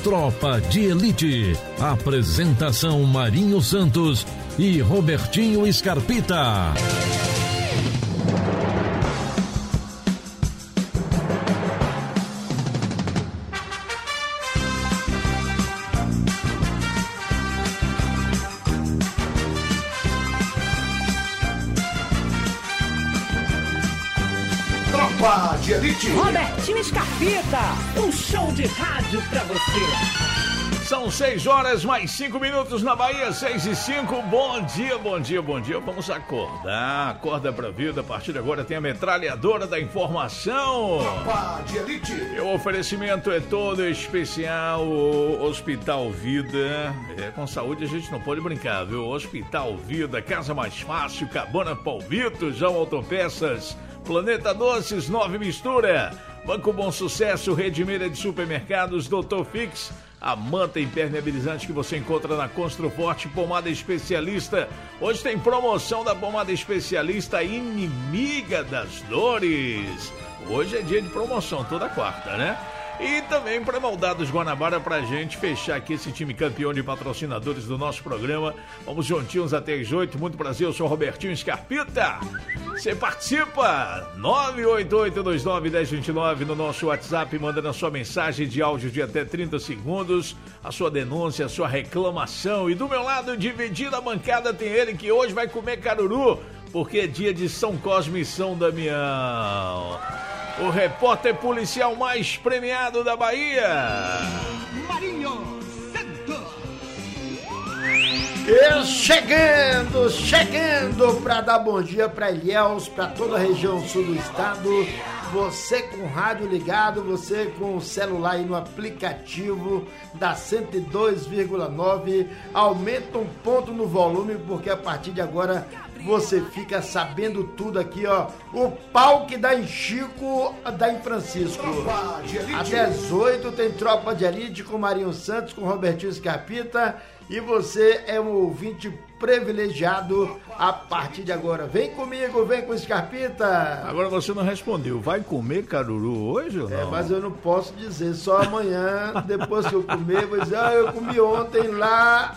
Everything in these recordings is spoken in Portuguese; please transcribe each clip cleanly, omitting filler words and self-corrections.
Tropa de Elite. Apresentação Marinho Santos e Robertinho Scarpita. Tropa de Elite. Robertinho Scarpita, um show de rádio pra você. São 6h mais 5 na Bahia, 6h05. Bom dia, bom dia, bom dia. Vamos acordar, acorda pra vida. A partir de agora tem a metralhadora da informação. Tropa de Elite. E o oferecimento é todo especial. O Hospital Vida. Com saúde a gente não pode brincar, viu? Hospital Vida, Casa Mais Fácil, Cabana Palmito, João Autopeças, Planeta Doces, Nove Mistura, Banco Bom Sucesso, Rede Meira de Supermercados, Doutor Fix, a manta impermeabilizante que você encontra na Construforte, pomada especialista. Hoje tem promoção da pomada especialista, inimiga das dores. Hoje é dia de promoção, toda quarta, né? E também para Maldados Guanabara, pra gente fechar aqui esse time campeão de patrocinadores do nosso programa. Vamos juntinhos até as 8. Muito prazer, eu sou o Robertinho Scarpita. Você participa, 988291029 no nosso WhatsApp, mandando a sua mensagem de áudio de até 30 segundos, a sua denúncia, a sua reclamação. E do meu lado, dividindo a bancada, tem ele que hoje vai comer caruru, porque é dia de São Cosme e São Damião. O repórter policial mais premiado da Bahia, Marinho Santos. E chegando para dar bom dia para Ilhéus, para toda a região sul do estado. Você com rádio ligado, você com o celular aí no aplicativo da 102,9, aumenta um ponto no volume, porque a partir de agora você fica sabendo tudo aqui, ó. O pau que dá em Chico, dá em Francisco. Até às 8 tem Tropa de Elite com Marinho Santos, com Robertinho Scarpita. E você é um ouvinte privilegiado a partir de agora. Vem comigo, vem com o Scarpita. Agora você não respondeu. Vai comer caruru hoje ou não? Mas eu não posso dizer. Só amanhã, depois que eu comer, eu vou dizer, eu comi ontem lá.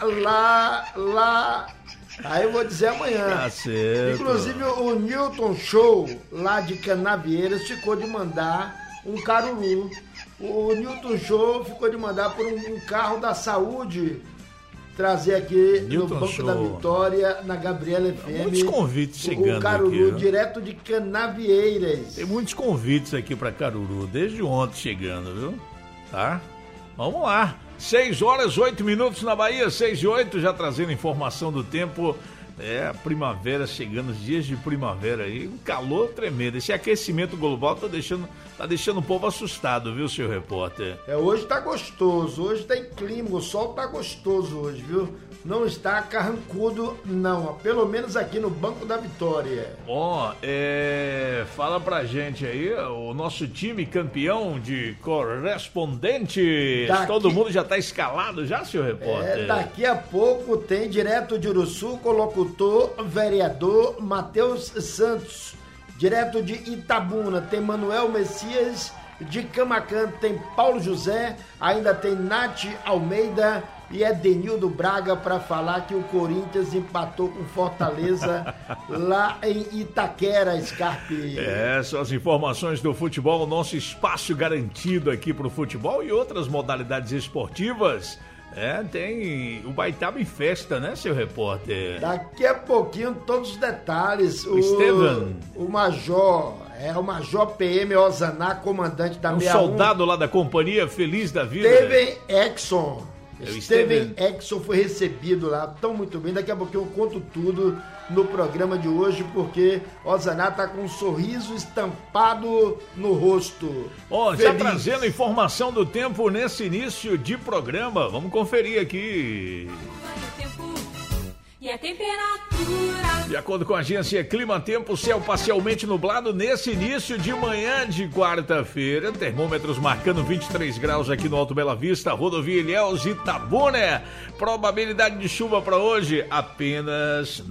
Aí eu vou dizer amanhã. Tá certo. Inclusive o Newton Show, lá de Canavieiras, ficou de mandar um caruru. O Newton Show ficou de mandar por um carro da saúde trazer aqui Newton no Banco Show. da Vitória, na Gabriela FM. Muitos convites chegando o caruru aqui, direto de Canavieiras. Tem muitos convites aqui para caruru, desde ontem chegando, viu? Tá? Vamos lá. 6h08 na Bahia, 6h08, já trazendo informação do tempo. A primavera chegando, os dias de primavera aí, um calor tremendo. Esse aquecimento global tá deixando o povo assustado, viu, seu repórter? Hoje tá gostoso, hoje tem clima, o sol tá gostoso hoje, viu? Não está carrancudo, não, pelo menos aqui no Banco da Vitória. Fala pra gente aí, o nosso time campeão de correspondentes, todo mundo já tá escalado já, seu repórter? Daqui a pouco tem direto de Uruçu, com o locutor, vereador Matheus Santos. Direto de Itabuna tem Manuel Messias, de Camacan tem Paulo José, ainda tem Nath Almeida e Edenildo Braga para falar que o Corinthians empatou com Fortaleza lá em Itaquera, Scarpe. São as informações do futebol, nosso espaço garantido aqui pro futebol e outras modalidades esportivas. Tem o Baitaba em festa, né, seu repórter? Daqui a pouquinho todos os detalhes. O Estevam. O Major PM Ozaná, comandante da 61. Soldado lá da companhia, feliz da vida. Steven Exxon foi recebido lá, tão muito bem. Daqui a pouquinho eu conto tudo no programa de hoje, porque Ozaná tá com um sorriso estampado no rosto. Já trazendo informação do tempo nesse início de programa, vamos conferir aqui. E a temperatura... De acordo com a agência Clima Tempo, céu parcialmente nublado nesse início de manhã de quarta-feira. Termômetros marcando 23 graus aqui no Alto Bela Vista, rodovia Ilhéus e Itabuna. Probabilidade de chuva para hoje, apenas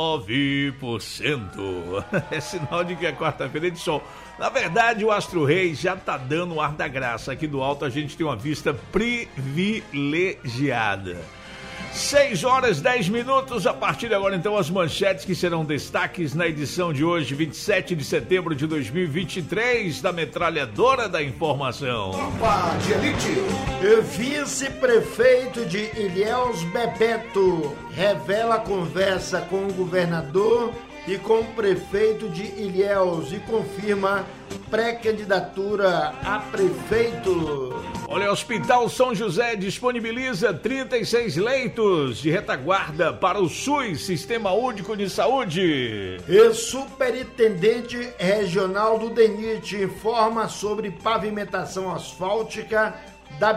9%. É sinal de que é quarta-feira de sol. Na verdade, o Astro Rei já tá dando o ar da graça. Aqui do alto a gente tem uma vista privilegiada. 6 horas 10 minutos, a partir de agora então as manchetes que serão destaques na edição de hoje, 27 de setembro de 2023, da Metralhadora da Informação. Tropa de Elite. Vice-prefeito de Ilhéus, Bebeto, revela conversa com o governador e com o prefeito de Ilhéus e confirma pré-candidatura a prefeito. Olha, o Hospital São José disponibiliza 36 leitos de retaguarda para o SUS, Sistema Único de Saúde. E superintendente regional do DENIT informa sobre pavimentação asfáltica da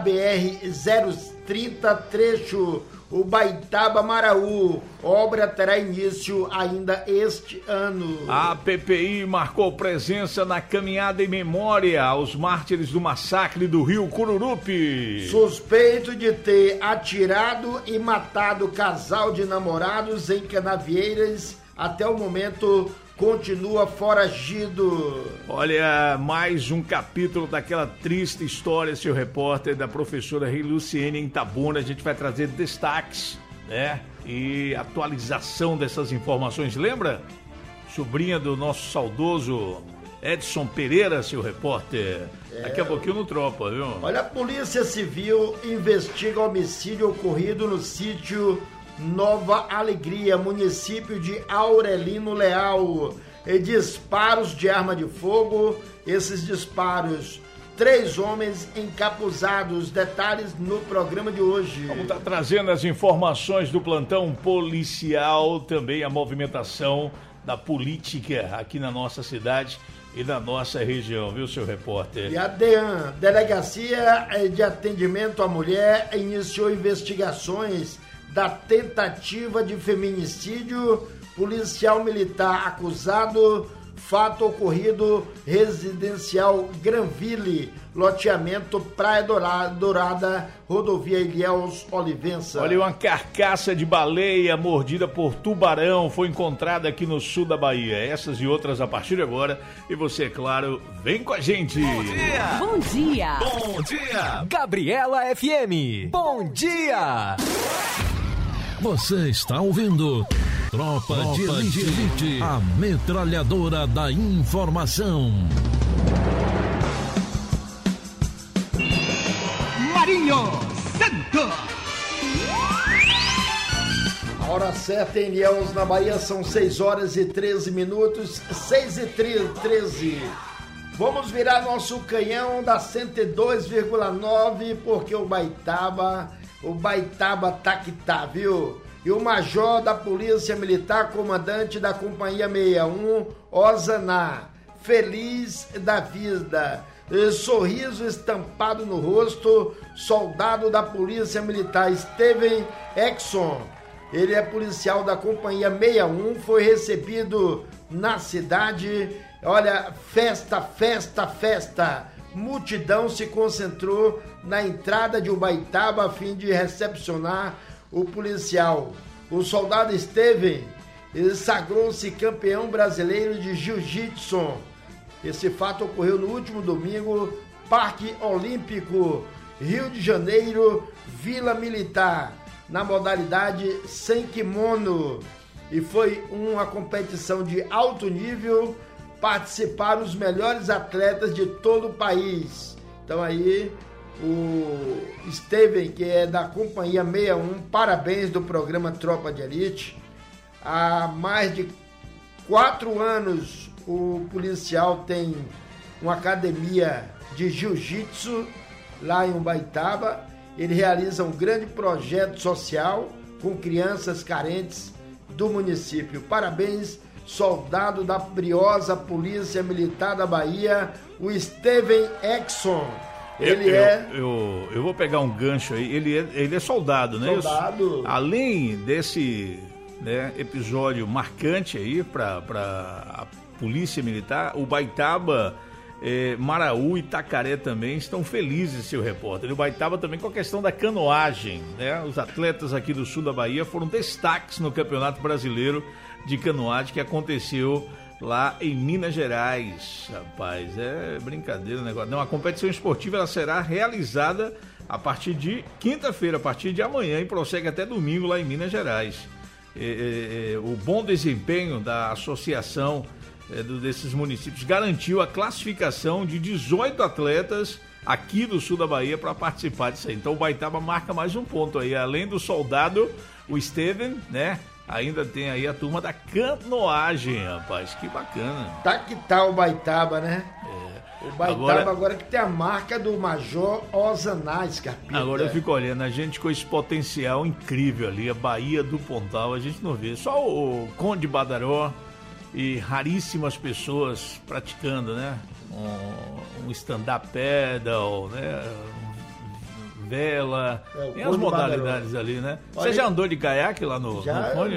BR-030, trecho Ubaitaba-Maraú. Obra terá início ainda este ano. A PPI marcou presença na caminhada em memória aos mártires do massacre do Rio Cururupi. Suspeito de ter atirado e matado casal de namorados em Canavieiras, até o momento continua foragido. Olha, mais um capítulo daquela triste história, seu repórter, da professora Luciene em Itabuna. A gente vai trazer destaques, né? E atualização dessas informações. Lembra? Sobrinha do nosso saudoso Edson Pereira, seu repórter. Daqui a pouquinho no Tropa, viu? Olha, a Polícia Civil investiga homicídio ocorrido no sítio Nova Alegria, município de Aurelino Leal. E disparos de arma de fogo, esses disparos, 3 homens encapuzados. Detalhes no programa de hoje. Vamos estar trazendo as informações do plantão policial, também a movimentação da política aqui na nossa cidade e na nossa região, viu, seu repórter? E a DEAN, Delegacia de Atendimento à Mulher, iniciou investigações da tentativa de feminicídio. Policial militar acusado. Fato ocorrido residencial Granville, loteamento Praia Dourada, rodovia Ilhéus Olivença. Olha, uma carcaça de baleia mordida por tubarão foi encontrada aqui no sul da Bahia. Essas e outras a partir de agora. E você, claro, vem com a gente. Bom dia! Bom dia! Bom dia! Gabriela FM. Bom dia! Você está ouvindo Tropa de Elite, a metralhadora da informação. Marinho Santos. A hora certa em Ilhéus, na Bahia, são 6 horas e 13 minutos, 6h13. Vamos virar nosso canhão da 102,9, porque o Baitaba tá que tá, viu? E o major da Polícia Militar, comandante da Companhia 61, Osaná, feliz da vida, sorriso estampado no rosto, soldado da Polícia Militar Steven Exxon. Ele é policial da Companhia 61, foi recebido na cidade. Olha, festa. Multidão se concentrou na entrada de Ubaitaba a fim de recepcionar o policial. O soldado Steven sagrou-se campeão brasileiro de jiu-jitsu. Esse fato ocorreu no último domingo, Parque Olímpico, Rio de Janeiro, Vila Militar, na modalidade sem kimono. E foi uma competição de alto nível. Participaram os melhores atletas de todo o país. Então aí, o Steven, que é da Companhia 61, parabéns do programa Tropa de Elite. Há mais de 4 anos o policial tem uma academia de jiu-jitsu lá em Ubaitaba. Ele realiza um grande projeto social com crianças carentes do município. Parabéns, soldado da briosa Polícia Militar da Bahia, o Steven Exxon. Eu vou pegar um gancho aí. Ele é soldado, né? Soldado. Além desse né? Episódio marcante aí para a Polícia Militar. Ubaitaba, Maraú e Itacaré também estão felizes, seu repórter. E Ubaitaba também com a questão da canoagem, né? Os atletas aqui do sul da Bahia foram destaques no Campeonato Brasileiro de Canoagem que aconteceu lá em Minas Gerais. Rapaz, é brincadeira o negócio. Não, a competição esportiva ela será realizada a partir de quinta-feira, a partir de amanhã, e prossegue até domingo lá em Minas Gerais. O bom desempenho da associação desses municípios garantiu a classificação de 18 atletas aqui do sul da Bahia para participar disso aí. Então o Ubaitaba marca mais um ponto aí. Além do soldado, o Steven, né? Ainda tem aí a turma da canoagem, rapaz. Que bacana. Tá que tá o Ubaitaba, né? O Ubaitaba agora que tem a marca do Major Osaná, Scarpita. Agora eu fico olhando, a gente com esse potencial incrível ali, a Bahia do Pontal, a gente não vê. Só o Conde Badaró e raríssimas pessoas praticando, né? Um stand-up paddle, né? Vela, tem as modalidades ali, né? Você já andou de caiaque lá no Conde?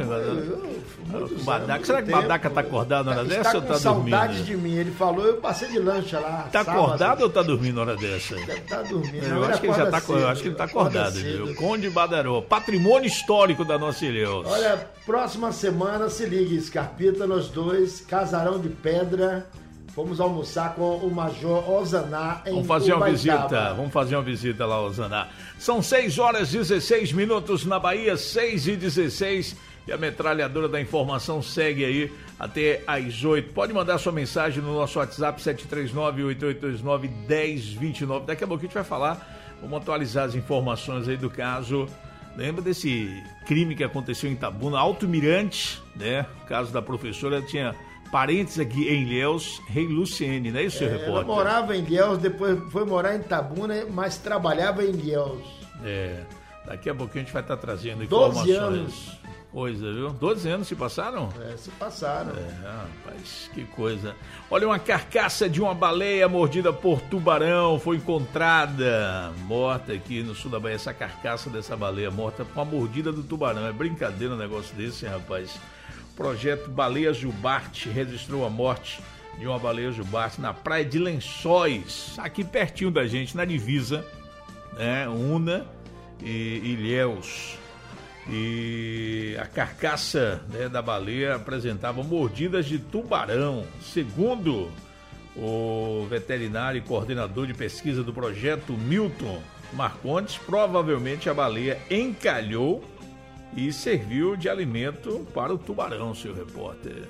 Será que o Badaca tá acordado na hora dessa ou tá dormindo? Saudades de mim, ele falou, eu passei de lancha lá. Tá acordado ou tá dormindo na hora dessa? Deve tá dormindo. Eu acho que ele já tá, eu acho que ele tá acordado, viu? Conde Badaró, patrimônio histórico da nossa Ilhéus. Olha, próxima semana, se ligue, Scarpita, nós dois, Casarão de Pedra. Vamos almoçar com o Major Osaná em Vamos fazer uma visita lá, Osaná. São 6h16 na Bahia, 6h16. E a metralhadora da informação segue aí até às 8. Pode mandar sua mensagem no nosso WhatsApp, 739-8829-1029. Daqui a pouco a gente vai falar, vamos atualizar as informações aí do caso. Lembra desse crime que aconteceu em Itabuna, Alto Mirante, né? O caso da professora, tinha parentes aqui em Ilhéus, Rei Luciene, não é isso, seu repórter? Ela morava em Ilhéus, depois foi morar em Itabuna, mas trabalhava em Ilhéus. Daqui a pouquinho a gente vai estar trazendo informações. 12 anos. Coisa, viu? 12 anos se passaram? Se passaram. Rapaz, que coisa. Olha, uma carcaça de uma baleia mordida por tubarão foi encontrada morta aqui no sul da Bahia. Essa carcaça dessa baleia morta com a mordida do tubarão. É brincadeira um negócio desse, hein, rapaz? O projeto Baleia Jubarte registrou a morte de uma baleia jubarte na praia de Lençóis, aqui pertinho da gente, na divisa, né? Una e Ilhéus. E a carcaça, né, da baleia apresentava mordidas de tubarão. Segundo o veterinário e coordenador de pesquisa do projeto, Milton Marcondes, provavelmente a baleia encalhou e serviu de alimento para o tubarão, seu repórter.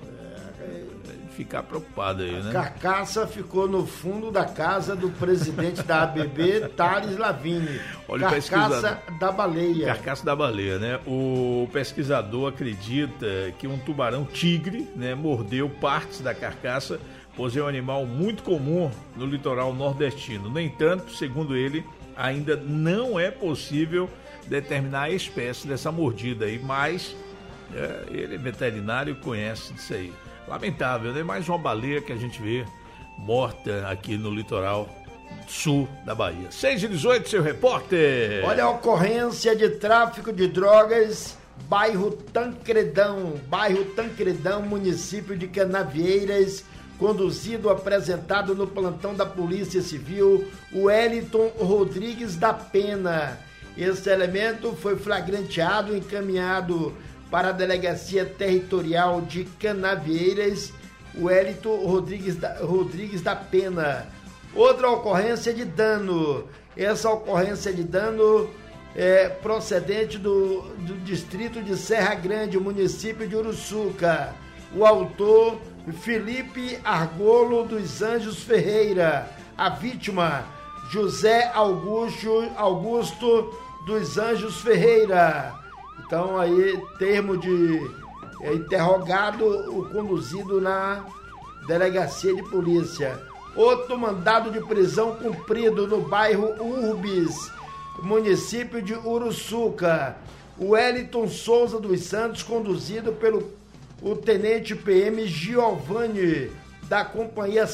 Ficar preocupado aí, né? A carcaça ficou no fundo da casa do presidente da ABB, Thales Lavigne. Olha, carcaça da baleia. Carcaça da baleia, né? O pesquisador acredita que um tubarão tigre, né, mordeu partes da carcaça, pois é um animal muito comum no litoral nordestino. No entanto, segundo ele, ainda não é possível determinar a espécie dessa mordida aí, mas ele é veterinário e conhece disso aí. Lamentável, né? Mais uma baleia que a gente vê morta aqui no litoral sul da Bahia. 6h18, seu repórter. Olha a ocorrência de tráfico de drogas, bairro Tancredão, município de Canavieiras, conduzido, apresentado no plantão da Polícia Civil, o Wellington Rodrigues da Pena. Esse elemento foi flagranteado e encaminhado para a Delegacia Territorial de Canavieiras, o Wellington Rodrigues da Pena. Outra ocorrência de dano. Essa ocorrência de dano é procedente do distrito de Serra Grande, município de Uruçuca. O autor, Felipe Argolo dos Anjos Ferreira. A vítima, José Augusto dos Anjos Ferreira. Então aí, termo de interrogado, o conduzido na delegacia de polícia. Outro mandado de prisão cumprido no bairro Urbis, município de Uruçuca. O Wellington Souza dos Santos, conduzido pelo o tenente PM Giovanni, da companhia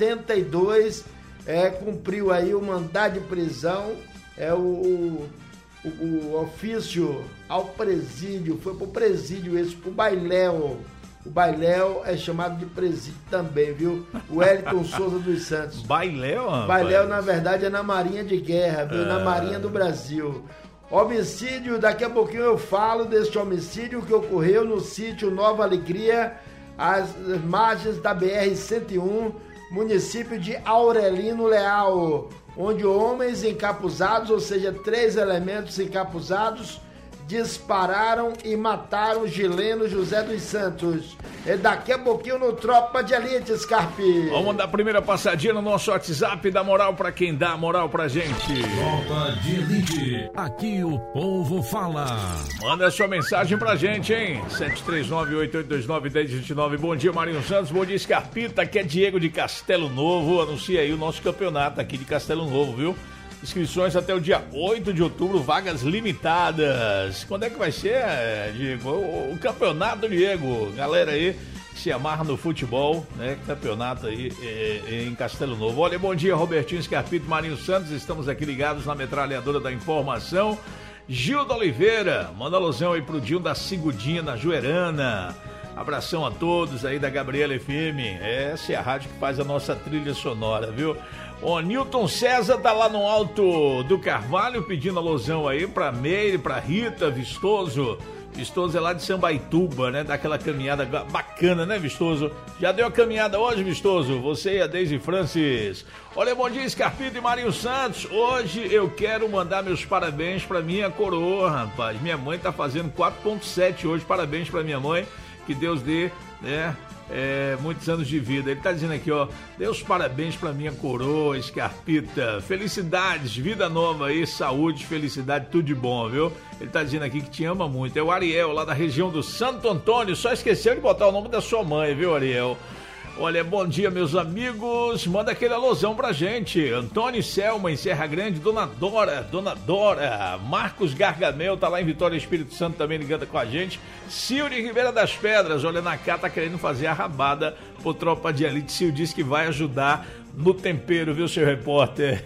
72, cumpriu aí o mandado de prisão. O o ofício ao presídio, foi pro presídio esse, pro Bailéu. O Bailéu é chamado de presídio também, viu? O Wellington Souza dos Santos. Bailéu, rapaz? Bailéu, na verdade, é na Marinha de Guerra, viu? Na Marinha do Brasil. Homicídio, daqui a pouquinho eu falo deste homicídio que ocorreu no sítio Nova Alegria, às margens da BR-101, município de Aurelino Leal, onde homens encapuzados, ou seja, 3 elementos encapuzados, dispararam e mataram o Gileno José dos Santos. É daqui a pouquinho no Tropa de Elite, Scarpe. Vamos dar a primeira passadinha no nosso WhatsApp, dá moral pra quem dá moral pra gente. Tropa de Elite, aqui o povo fala. Manda sua mensagem pra gente, hein? 739-8829-1029. Bom dia, Marinho Santos. Bom dia, Scarpita. Aqui é Diego de Castelo Novo. Anuncia aí o nosso campeonato aqui de Castelo Novo, viu? Inscrições até o dia 8 de outubro, vagas limitadas. Quando é que vai ser, Diego? O campeonato, Diego. Galera aí que se amarra no futebol, né? Campeonato aí em Castelo Novo. Olha, bom dia, Robertinho Scarpito, Marinho Santos. Estamos aqui ligados na metralhadora da informação. Gildo Oliveira, manda alusão aí pro Dinho da Sigudinha, na Juerana. Abração a todos aí da Gabriela FM. Essa é a rádio que faz a nossa trilha sonora, viu? O Newton César tá lá no Alto do Carvalho pedindo alusão aí pra Meire, pra Rita, Vistoso. Vistoso é lá de Sambaituba, né? Daquela caminhada bacana, né, Vistoso? Já deu a caminhada hoje, Vistoso? Você e a Deise Francis. Olha, bom dia, Scarpito e Marinho Santos. Hoje eu quero mandar meus parabéns pra minha coroa, rapaz. Minha mãe tá fazendo 4.7 hoje. Parabéns pra minha mãe. Que Deus dê, né? Muitos anos de vida. Ele tá dizendo aqui, ó, dê os parabéns pra minha coroa, Scarpita, felicidades, vida nova aí, saúde, felicidade, tudo de bom, viu? Ele tá dizendo aqui que te ama muito, é o Ariel, lá da região do Santo Antônio, só esqueceu de botar o nome da sua mãe, viu, Ariel? Olha, bom dia, meus amigos, manda aquele alusão pra gente, Antônio Selma, em Serra Grande, Dona Dora, Marcos Gargamel, tá lá em Vitória, Espírito Santo, também ligando com a gente, Sil de Ribeira das Pedras, olha, na cá tá querendo fazer a rabada pro Tropa de Elite, Sil disse que vai ajudar no tempero, viu, seu repórter?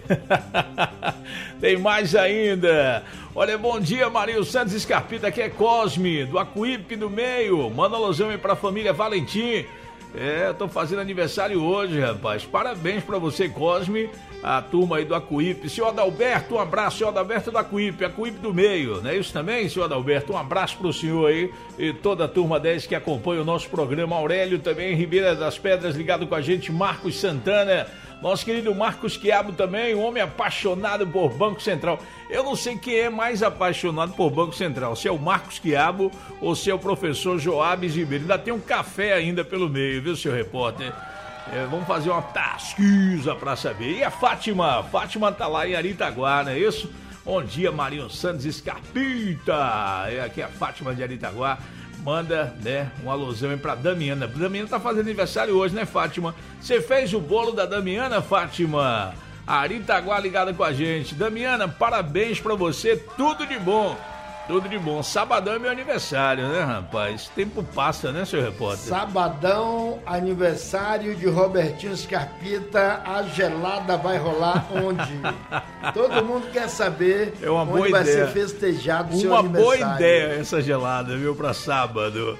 Tem mais ainda. Olha, bom dia, Marinho Santos Scarpita, aqui é Cosme, do Acuípe do Meio, manda alusão aí pra família Valentim. Eu tô fazendo aniversário hoje, rapaz. Parabéns pra você, Cosme, a turma aí do Acuípe. Senhor Adalberto, um abraço, senhor Adalberto do Acuípe do Meio, não é isso também, senhor Adalberto? Um abraço pro senhor aí e toda a turma 10 que acompanha o nosso programa. Aurélio também, Ribeira das Pedras, ligado com a gente, Marcos Santana. Nosso querido Marcos Quiabo também, um homem apaixonado por Banco Central. Eu não sei quem é mais apaixonado por Banco Central, se é o Marcos Quiabo ou se é o professor Joabes Ribeiro. Ainda tem um café ainda pelo meio, viu, seu repórter? Vamos fazer uma pesquisa para saber. E a Fátima? Fátima tá lá em Aritaguá, não é isso? Bom dia, Marinho Santos Scarpita. Aqui é a Fátima de Aritaguá. Manda, né, um alusão aí pra Damiana. Damiana tá fazendo aniversário hoje, né, Fátima? Você fez o bolo da Damiana, Fátima? A Aritaguá ligada com a gente. Damiana, parabéns pra você, tudo de bom. Tudo de bom. Sabadão é meu aniversário, né, rapaz? Tempo passa, né, seu repórter? Sabadão, aniversário de Robertinho Scarpita. A gelada vai rolar onde? Todo mundo quer saber onde vai ser festejado o seu aniversário. Uma boa ideia essa gelada, viu, pra sábado.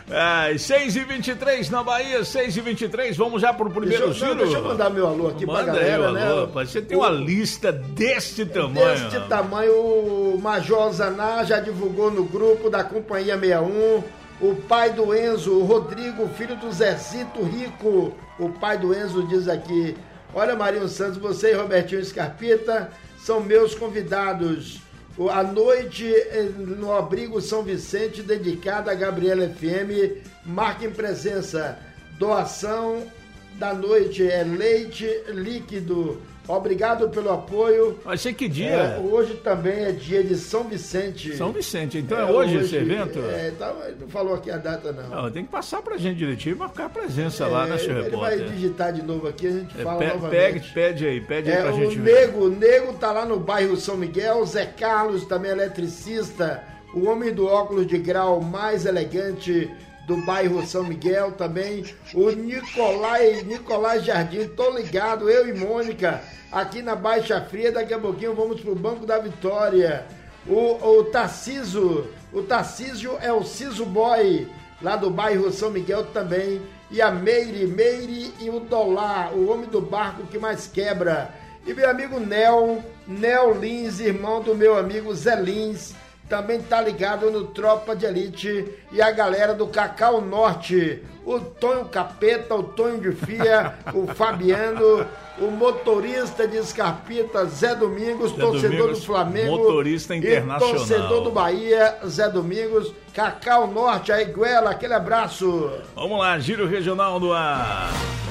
6h23 na Bahia, 6h23. Vamos já pro primeiro giro? Deixa eu mandar meu alô aqui pra galera, né? Alô, rapaz. Você tem uma lista deste tamanho. Deste tamanho, o Major Zaná já divulgou no grupo da Companhia 61, o pai do Enzo, o Rodrigo, filho do Zezito Rico, o pai do Enzo diz aqui, olha, Marinho Santos, você e Robertinho Scarpita são meus convidados, a noite no Abrigo São Vicente, dedicada a Gabriela FM, marquem presença, doação da noite é leite líquido. Obrigado pelo apoio. Vai ser que dia? Hoje também é dia de São Vicente. São Vicente, então é hoje esse evento? Não falou aqui a data, não. Tem que passar pra gente direitinho e marcar a presença lá, né, seu repórter? Ele vai digitar de novo aqui, a gente fala novamente. Pede aí pra gente ver. O Nego tá lá no bairro São Miguel, Zé Carlos, também eletricista, o homem do óculos de grau mais elegante do bairro São Miguel também, o Nicolai Jardim, tô ligado, eu e Mônica, aqui na Baixa Fria, daqui a pouquinho vamos pro Banco da Vitória. O Tarcísio é o Ciso Boy, lá do bairro São Miguel também. E a Meire e o Dolá, o homem do barco que mais quebra. E meu amigo Nel Lins, irmão do meu amigo Zé Lins, também tá ligado no Tropa de Elite. E a galera do Cacau Norte, o Tonho Capeta, o Tonho de Fia, o Fabiano, o motorista de Escarpita, Zé Domingos, torcedor do Flamengo, motorista internacional, e torcedor do Bahia, Zé Domingos, Cacau Norte, a Iguela, aquele abraço. Vamos lá, Giro Regional do Ar.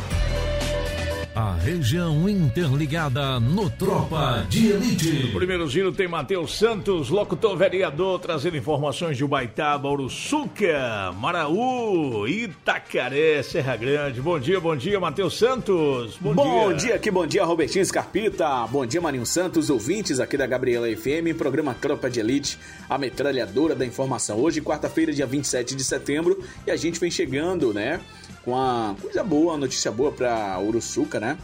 A região interligada no Tropa de Elite. No primeiro giro tem Matheus Santos, locutor vereador, trazendo informações de Ubaitaba, Uruçuca, Maraú, Itacaré, Serra Grande. Bom dia, Matheus Santos. Bom dia, Robertinho Scarpita. Bom dia, Marinho Santos, ouvintes aqui da Gabriela FM, programa Tropa de Elite, a metralhadora da informação. Hoje, quarta-feira, dia 27 de setembro, e a gente vem chegando, né, com a coisa boa, a notícia boa para Uruçuca, né?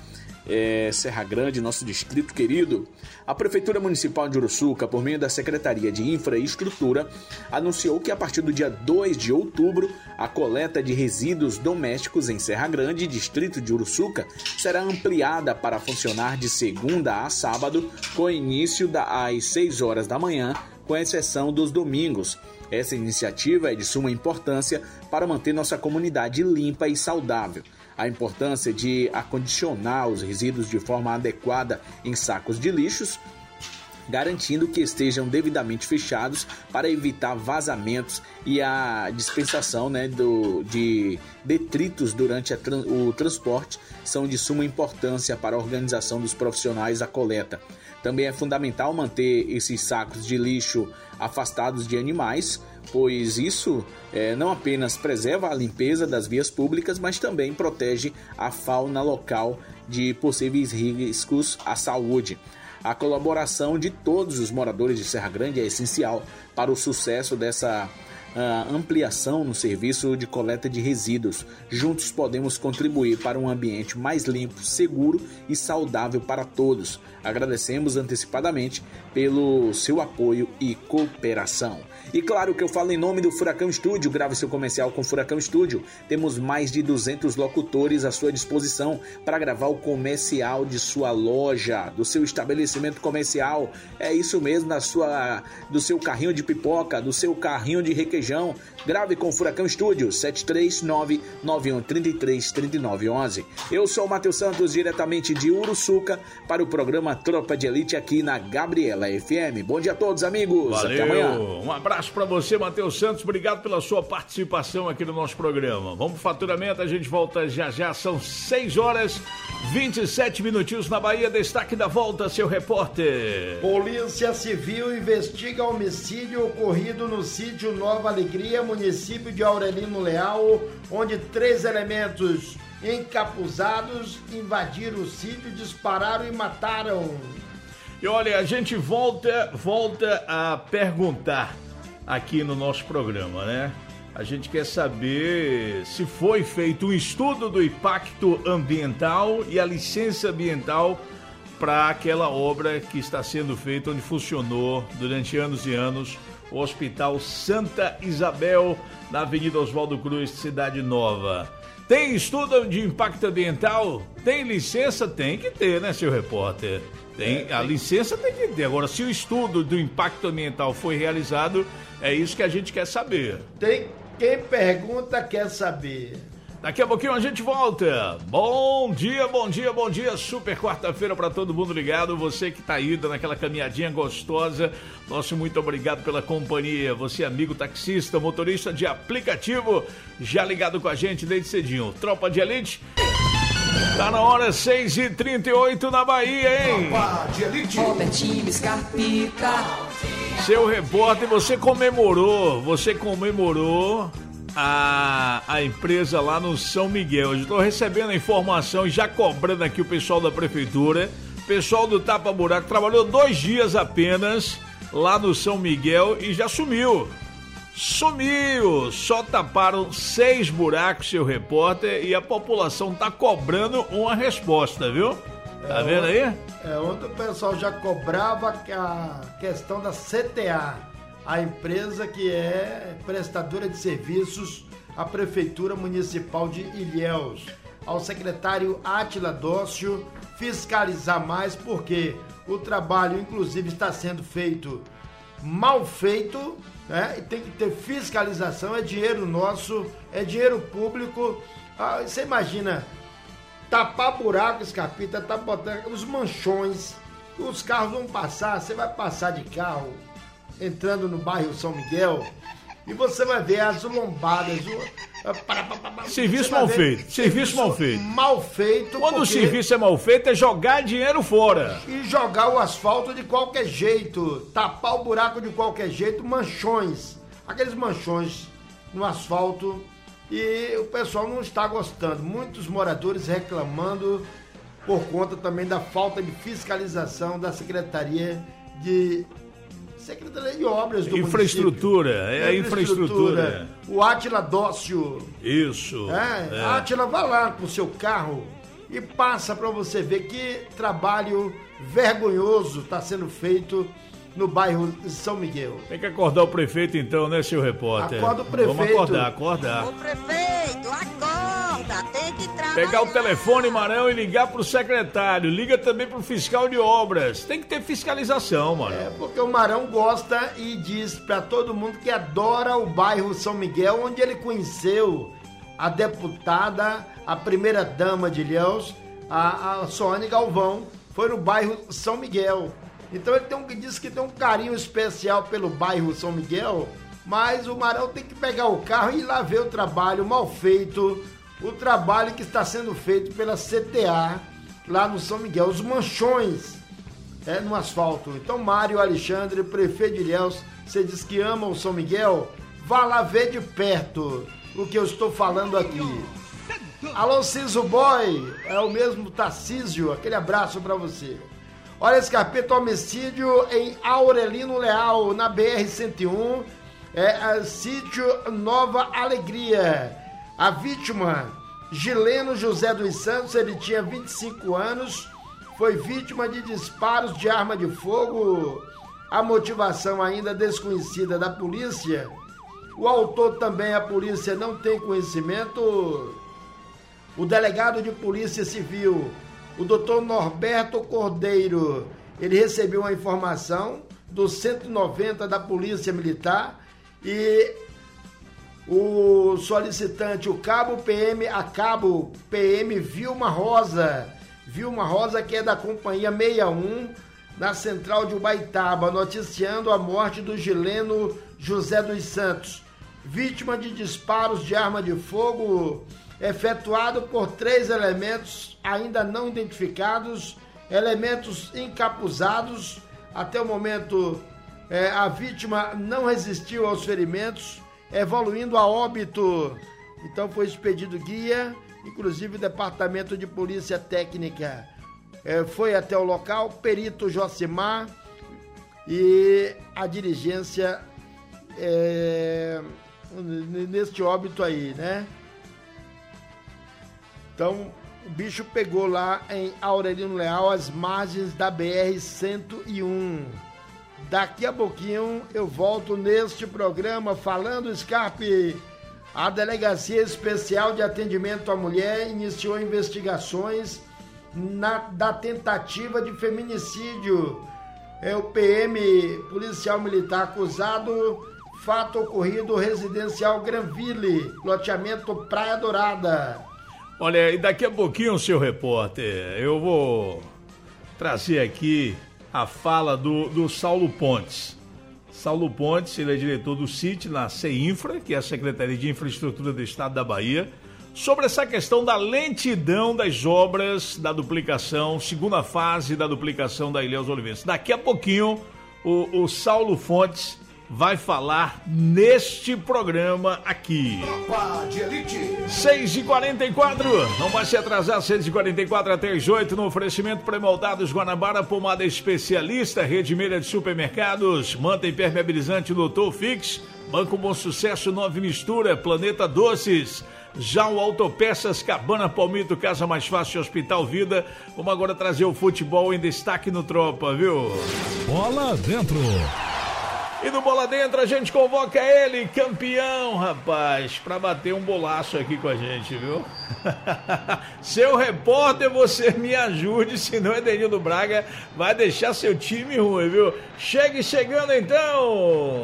Serra Grande, nosso distrito querido. A Prefeitura Municipal de Uruçuca, por meio da Secretaria de Infraestrutura, anunciou que a partir do dia 2 de outubro, a coleta de resíduos domésticos em Serra Grande, distrito de Uruçuca, será ampliada para funcionar de segunda a sábado, com início às 6 horas da manhã, com exceção dos domingos. Essa iniciativa é de suma importância para manter nossa comunidade limpa e saudável. A importância de acondicionar os resíduos de forma adequada em sacos de lixos, garantindo que estejam devidamente fechados para evitar vazamentos e a dispensação, né, de detritos durante o transporte, são de suma importância para a organização dos profissionais da coleta. Também é fundamental manter esses sacos de lixo afastados de animais, pois isso não apenas preserva a limpeza das vias públicas, mas também protege a fauna local de possíveis riscos à saúde. A colaboração de todos os moradores de Serra Grande é essencial para o sucesso dessa ampliação no serviço de coleta de resíduos. Juntos podemos contribuir para um ambiente mais limpo, seguro e saudável para todos. Agradecemos antecipadamente pelo seu apoio e cooperação. E claro que eu falo em nome do Furacão Estúdio. Grave seu comercial com Furacão Estúdio. Temos mais de 200 locutores à sua disposição para gravar o comercial de sua loja, do seu estabelecimento comercial. É isso mesmo, do seu carrinho de pipoca, do seu carrinho de requeijão. Grave com Furacão Estúdio, 739-9133-3911. Eu sou o Matheus Santos, diretamente de Uruçuca, para o programa Tropa de Elite aqui na Gabriela FM. Bom dia a todos, amigos. Valeu. Até amanhã. Um abraço para você, Matheus Santos. Obrigado pela sua participação aqui no nosso programa. Vamos pro faturamento, a gente volta já. São 6 horas 27 minutinhos na Bahia. Destaque da volta, seu repórter. Polícia Civil investiga homicídio ocorrido no sítio Nova Alegria, município de Aurelino Leal, onde 3 elementos encapuzados invadiram o sítio, dispararam e mataram. E olha, a gente volta a perguntar aqui no nosso programa, né? A gente quer saber se foi feito um estudo do impacto ambiental e a licença ambiental para aquela obra que está sendo feita, onde funcionou durante anos e anos o Hospital Santa Isabel, na Avenida Oswaldo Cruz, Cidade Nova. Tem estudo de impacto ambiental? Tem licença? Tem que ter, né, seu repórter? A licença tem que ter. Agora, se o estudo do impacto ambiental foi realizado, é isso que a gente quer saber. Quem pergunta quer saber. Daqui a pouquinho a gente volta. Bom dia. Super quarta-feira para todo mundo ligado. Você que tá aí dando aquela caminhadinha gostosa. Nosso muito obrigado pela companhia. Você, amigo taxista, motorista de aplicativo, já ligado com a gente desde cedinho. Tropa de Elite. Tá na hora, 6h38 na Bahia, hein? Tropa de Elite. Robertinho Scarpita. Seu repórter, você comemorou a empresa lá no São Miguel. Eu estou recebendo a informação e já cobrando aqui o pessoal da prefeitura. O pessoal do Tapa Buraco trabalhou 2 dias apenas lá no São Miguel e já sumiu. Só taparam 6 buracos, seu repórter, e a população tá cobrando uma resposta, viu? Tá vendo aí? Onde o pessoal já cobrava a questão da CTA, a empresa que é prestadora de serviços à Prefeitura Municipal de Ilhéus. Ao secretário Átila Dócio fiscalizar mais, porque o trabalho, inclusive, está sendo feito mal feito, né? E tem que ter fiscalização, é dinheiro nosso, é dinheiro público. Você imagina, tapar buraco, Scarpita, tá botando os manchões, os carros vão passar, você vai passar de carro entrando no bairro São Miguel e você vai ver as lombadas. Serviço mal feito. Serviço mal feito. Mal feito. Quando o serviço é mal feito, é jogar dinheiro fora. E jogar o asfalto de qualquer jeito. Tapar o buraco de qualquer jeito. Manchões. Aqueles manchões no asfalto. E o pessoal não está gostando. Muitos moradores reclamando por conta também da falta de fiscalização da Secretaria de Obras do Infraestrutura, município. É a infraestrutura. O Átila Dócio. Isso. Átila, vai lá com o seu carro e passa para você ver que trabalho vergonhoso está sendo feito no bairro São Miguel. Tem que acordar o prefeito então, né, seu repórter? Acorda o prefeito. Vamos acordar. Ô prefeito, acorda, tem que trabalhar. Pegar o telefone, Marão, e ligar pro secretário. Liga também pro fiscal de obras. Tem que ter fiscalização, Marão. Porque o Marão gosta e diz para todo mundo que adora o bairro São Miguel, onde ele conheceu a deputada, a primeira dama de Ilhéus, a Soane Galvão. Foi no bairro São Miguel. Então ele diz que tem um carinho especial pelo bairro São Miguel, mas o Marão tem que pegar o carro e ir lá ver o trabalho mal feito, o trabalho que está sendo feito pela CTA lá no São Miguel, os manchões no asfalto. Então, Mário Alexandre, prefeito de Ilhéus, você diz que ama o São Miguel, vá lá ver de perto o que eu estou falando aqui. Alô, Ciso Boy, é o mesmo Tarcísio, aquele abraço para você. Olha, Scarpeta, homicídio em Aurelino Leal, na BR-101, sítio Nova Alegria. A vítima, Gileno José dos Santos, ele tinha 25 anos, foi vítima de disparos de arma de fogo. A motivação ainda desconhecida da polícia. O autor também a polícia não tem conhecimento. O delegado de Polícia Civil, o doutor Norberto Cordeiro, ele recebeu uma informação do 190 da Polícia Militar e o solicitante, a cabo PM Vilma Rosa, que é da Companhia 61, na Central de Ubaitaba, noticiando a morte do Gileno José dos Santos, vítima de disparos de arma de fogo efetuado por 3 elementos ainda não identificados, elementos encapuzados. Até o momento, a vítima não resistiu aos ferimentos, evoluindo a óbito. Então foi expedido guia, inclusive o Departamento de Polícia Técnica foi até o local, perito Josimar e a diligência neste óbito aí, né? Então, o bicho pegou lá em Aurelino Leal, às margens da BR-101. Daqui a pouquinho eu volto neste programa falando, Scarpe. A Delegacia Especial de Atendimento à Mulher iniciou investigações da tentativa de feminicídio. O PM, policial militar acusado, fato ocorrido residencial Granville, loteamento Praia Dourada. Olha, e daqui a pouquinho, seu repórter, eu vou trazer aqui a fala do Saulo Pontes. Saulo Pontes, ele é diretor do CIT na CEINFRA, que é a Secretaria de Infraestrutura do Estado da Bahia, sobre essa questão da lentidão das obras da duplicação, segunda fase da duplicação da Ilhéus Olivense. Daqui a pouquinho, o Saulo Pontes vai falar neste programa aqui. Tropa de Elite. 6h44, não vai se atrasar, 6h44 até as 8, no oferecimento pré-moldados Guanabara, pomada especialista, rede meia de supermercados, manta impermeabilizante Doutor Fix, Banco Bom Sucesso, Nove Mistura, Planeta Doces, Já o Autopeças Cabana Palmito, Casa Mais Fácil, Hospital Vida. Vamos agora trazer o futebol em destaque no Tropa, viu? Bola dentro. E no Bola Dentro a gente convoca ele, campeão, rapaz, pra bater um bolaço aqui com a gente, viu? Seu repórter, você me ajude, senão Edenildo Braga vai deixar seu time ruim, viu? Chegue chegando então!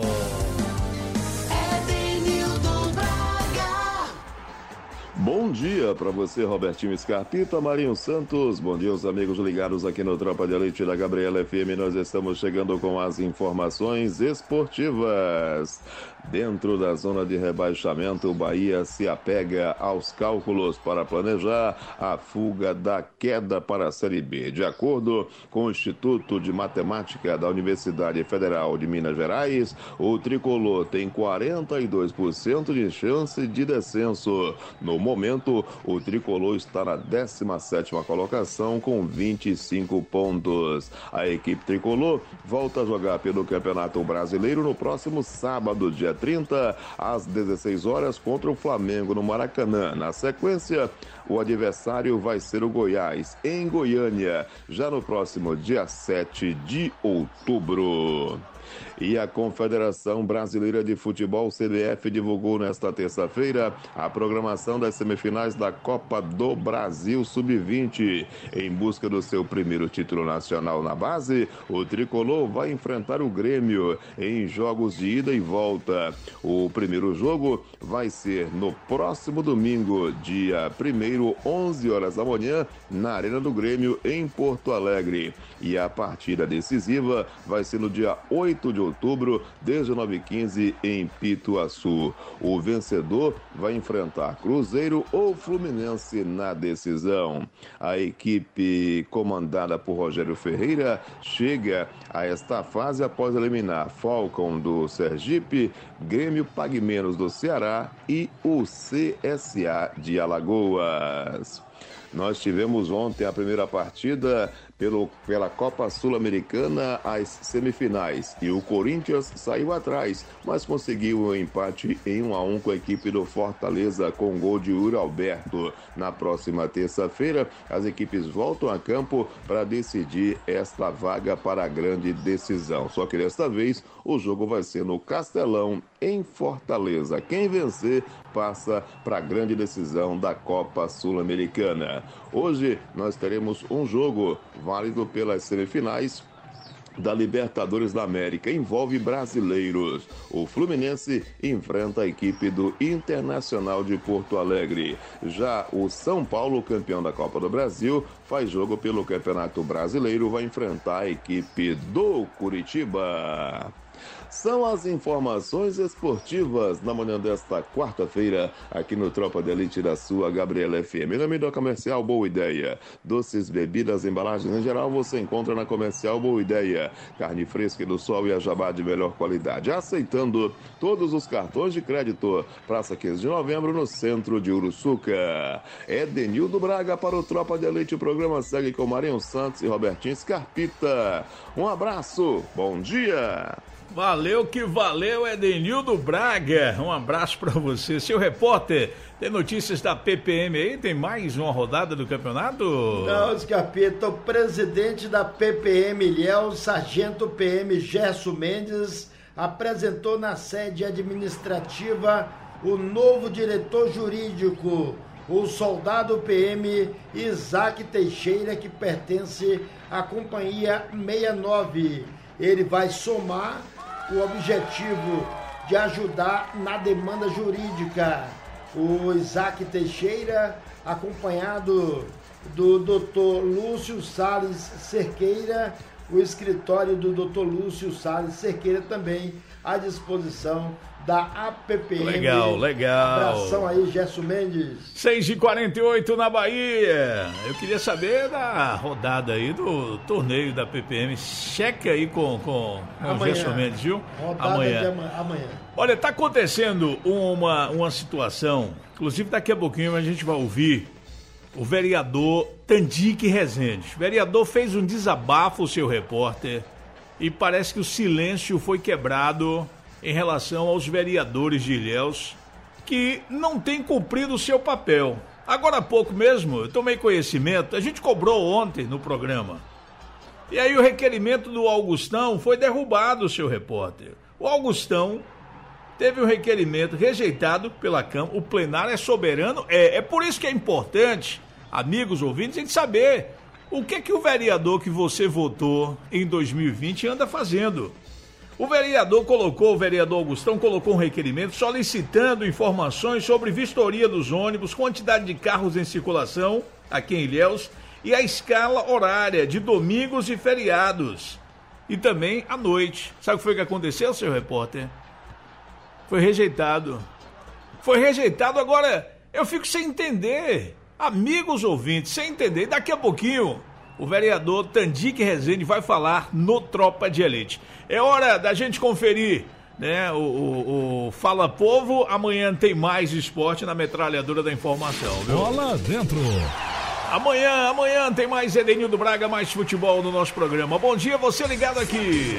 Bom dia para você, Robertinho Scarpita, Marinho Santos. Bom dia, os amigos ligados aqui no Tropa de Elite da Gabriela FM. Nós estamos chegando com as informações esportivas. Dentro da zona de rebaixamento, o Bahia se apega aos cálculos para planejar a fuga da queda para a Série B. De acordo com o Instituto de Matemática da Universidade Federal de Minas Gerais, o tricolor tem 42% de chance de descenso. No momento, o tricolor está na 17ª colocação com 25 pontos. A equipe tricolor volta a jogar pelo Campeonato Brasileiro no próximo sábado, dia 30, às 16 horas, contra o Flamengo no Maracanã. Na sequência, o adversário vai ser o Goiás, em Goiânia, já no próximo dia 7 de outubro. E a Confederação Brasileira de Futebol, CBF, divulgou nesta terça-feira a programação das semifinais da Copa do Brasil Sub-20. Em busca do seu primeiro título nacional na base, o tricolor vai enfrentar o Grêmio em jogos de ida e volta. O primeiro jogo vai ser no próximo domingo, dia 1º, 11 horas da manhã, na Arena do Grêmio, em Porto Alegre. E a partida decisiva vai ser no dia 8 de outubro, 19h15, em Pituaçu. O vencedor vai enfrentar Cruzeiro ou Fluminense na decisão. A equipe comandada por Rogério Ferreira chega a esta fase após eliminar Falcon do Sergipe, Grêmio Pague Menos do Ceará e o CSA de Alagoas. Nós tivemos ontem a primeira partida pela Copa Sul-Americana, as semifinais, e o Corinthians saiu atrás, mas conseguiu um empate em 1-1 com a equipe do Fortaleza, com gol de Yuri Alberto. Na próxima terça-feira, as equipes voltam a campo para decidir esta vaga para a grande decisão. Só que desta vez o jogo vai ser no Castelão, em Fortaleza. Quem vencer passa para a grande decisão da Copa Sul-Americana. Hoje nós teremos um jogo válido pelas semifinais da Libertadores da América. Envolve brasileiros. O Fluminense enfrenta a equipe do Internacional de Porto Alegre. Já o São Paulo, campeão da Copa do Brasil, faz jogo pelo Campeonato Brasileiro, vai enfrentar a equipe do Curitiba. São as informações esportivas na manhã desta quarta-feira, aqui no Tropa de Elite da sua Gabriela FM. Em nome do Comercial Boa Ideia. Doces, bebidas, embalagens em geral, você encontra na Comercial Boa Ideia. Carne fresca do sol e a jabá de melhor qualidade. Aceitando todos os cartões de crédito. Praça 15 de Novembro, no centro de Uruçuca. Edenildo Braga para o Tropa de Elite. O programa segue com Marinho Santos e Robertinho Scarpita. Um abraço, bom dia! Valeu que valeu, Edenildo Braga. Um abraço pra você. Seu repórter, tem notícias da PPM aí? Tem mais uma rodada do campeonato? Não, Scarpita, o presidente da PPM Ilhéus, Sargento PM Gerson Mendes, apresentou na sede administrativa o novo diretor jurídico, o soldado PM Isaac Teixeira, que pertence à Companhia 69. Ele vai somar o objetivo de ajudar na demanda jurídica. O Isaac Teixeira, acompanhado do Dr. Lúcio Salles Cerqueira, o escritório do Dr. Lúcio Salles Cerqueira também à disposição da APPM. Legal. Abração aí, Gerson Mendes. 6h48 na Bahia. Eu queria saber da rodada aí do torneio da PPM. Checa aí com o Gerson Mendes, viu? Rodada amanhã. Olha, tá acontecendo uma situação, inclusive daqui a pouquinho a gente vai ouvir o vereador Tandique Rezende. O vereador fez um desabafo, o seu repórter, e parece que o silêncio foi quebrado em relação aos vereadores de Ilhéus que não tem cumprido o seu papel. Agora há pouco mesmo, eu tomei conhecimento, a gente cobrou ontem no programa. E aí o requerimento do Augustão foi derrubado, seu repórter. O Augustão teve um requerimento rejeitado pela Câmara. O plenário é soberano. É por isso que é importante, amigos ouvintes, a gente saber o que o vereador que você votou em 2020 anda fazendo. O vereador Augustão colocou um requerimento solicitando informações sobre vistoria dos ônibus, quantidade de carros em circulação aqui em Ilhéus e a escala horária de domingos e feriados. E também à noite. Sabe o que foi que aconteceu, seu repórter? Foi rejeitado. Agora eu fico sem entender. Amigos ouvintes, sem entender. Daqui a pouquinho o vereador Tandique Rezende vai falar no Tropa de Elite. É hora da gente conferir, né, o Fala Povo. Amanhã tem mais esporte na metralhadora da informação, viu? Bola dentro. Amanhã tem mais Edenildo Braga, mais futebol no nosso programa. Bom dia, você ligado aqui.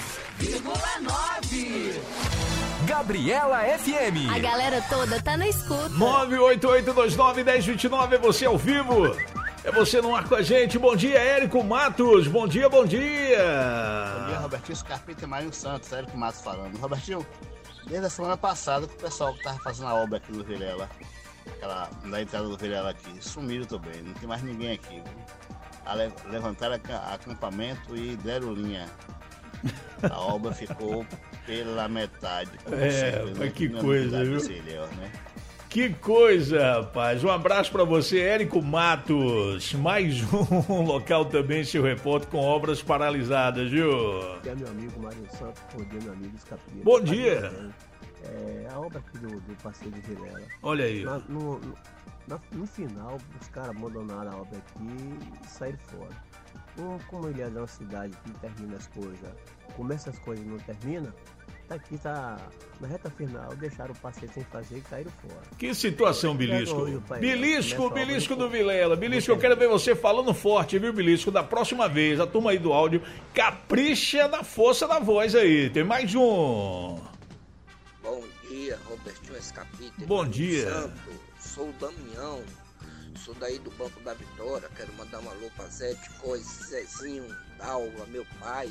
2,9. Gabriela FM. A galera toda tá na escuta. 988291029, é você ao vivo. É você no ar com a gente. Bom dia, Érico Matos. Bom dia. Bom dia, Robertinho Scarpita e Marinho Santos. Érico Matos falando. Robertinho, desde a semana passada que o pessoal que tava fazendo a obra aqui do Vilela, na entrada do Vilela aqui, sumiram também. Não tem mais ninguém aqui. Levantaram acampamento e deram linha. A obra ficou pela metade. Mas que coisa, viu? Né? Que coisa, rapaz. Um abraço pra você, Érico Matos. Mais um local também, seu repórter, com obras paralisadas, viu? Bom dia, meu amigo Mário Santos. Bom dia, meu amigo Escapinha. Bom dia. A obra aqui do passeio de Vilela. Olha aí. No final, os caras abandonaram a obra aqui e saíram fora. Como ele é de uma cidade que termina as coisas, começa as coisas e não termina, tá na reta final, deixaram o passeio sem fazer e caíram fora. Que situação, Bilisco. Bilisco do Vilela. Bilisco, eu quero ver você falando forte, viu, Bilisco? Da próxima vez, a turma aí do áudio, capricha na força da voz aí. Tem mais um. Bom dia, Robertinho Escapita. Bom dia. Santo, sou o Damião. Sou daí do Banco da Vitória, quero mandar um alô pra Zé de Cois, Zezinho, Dalva, meu pai,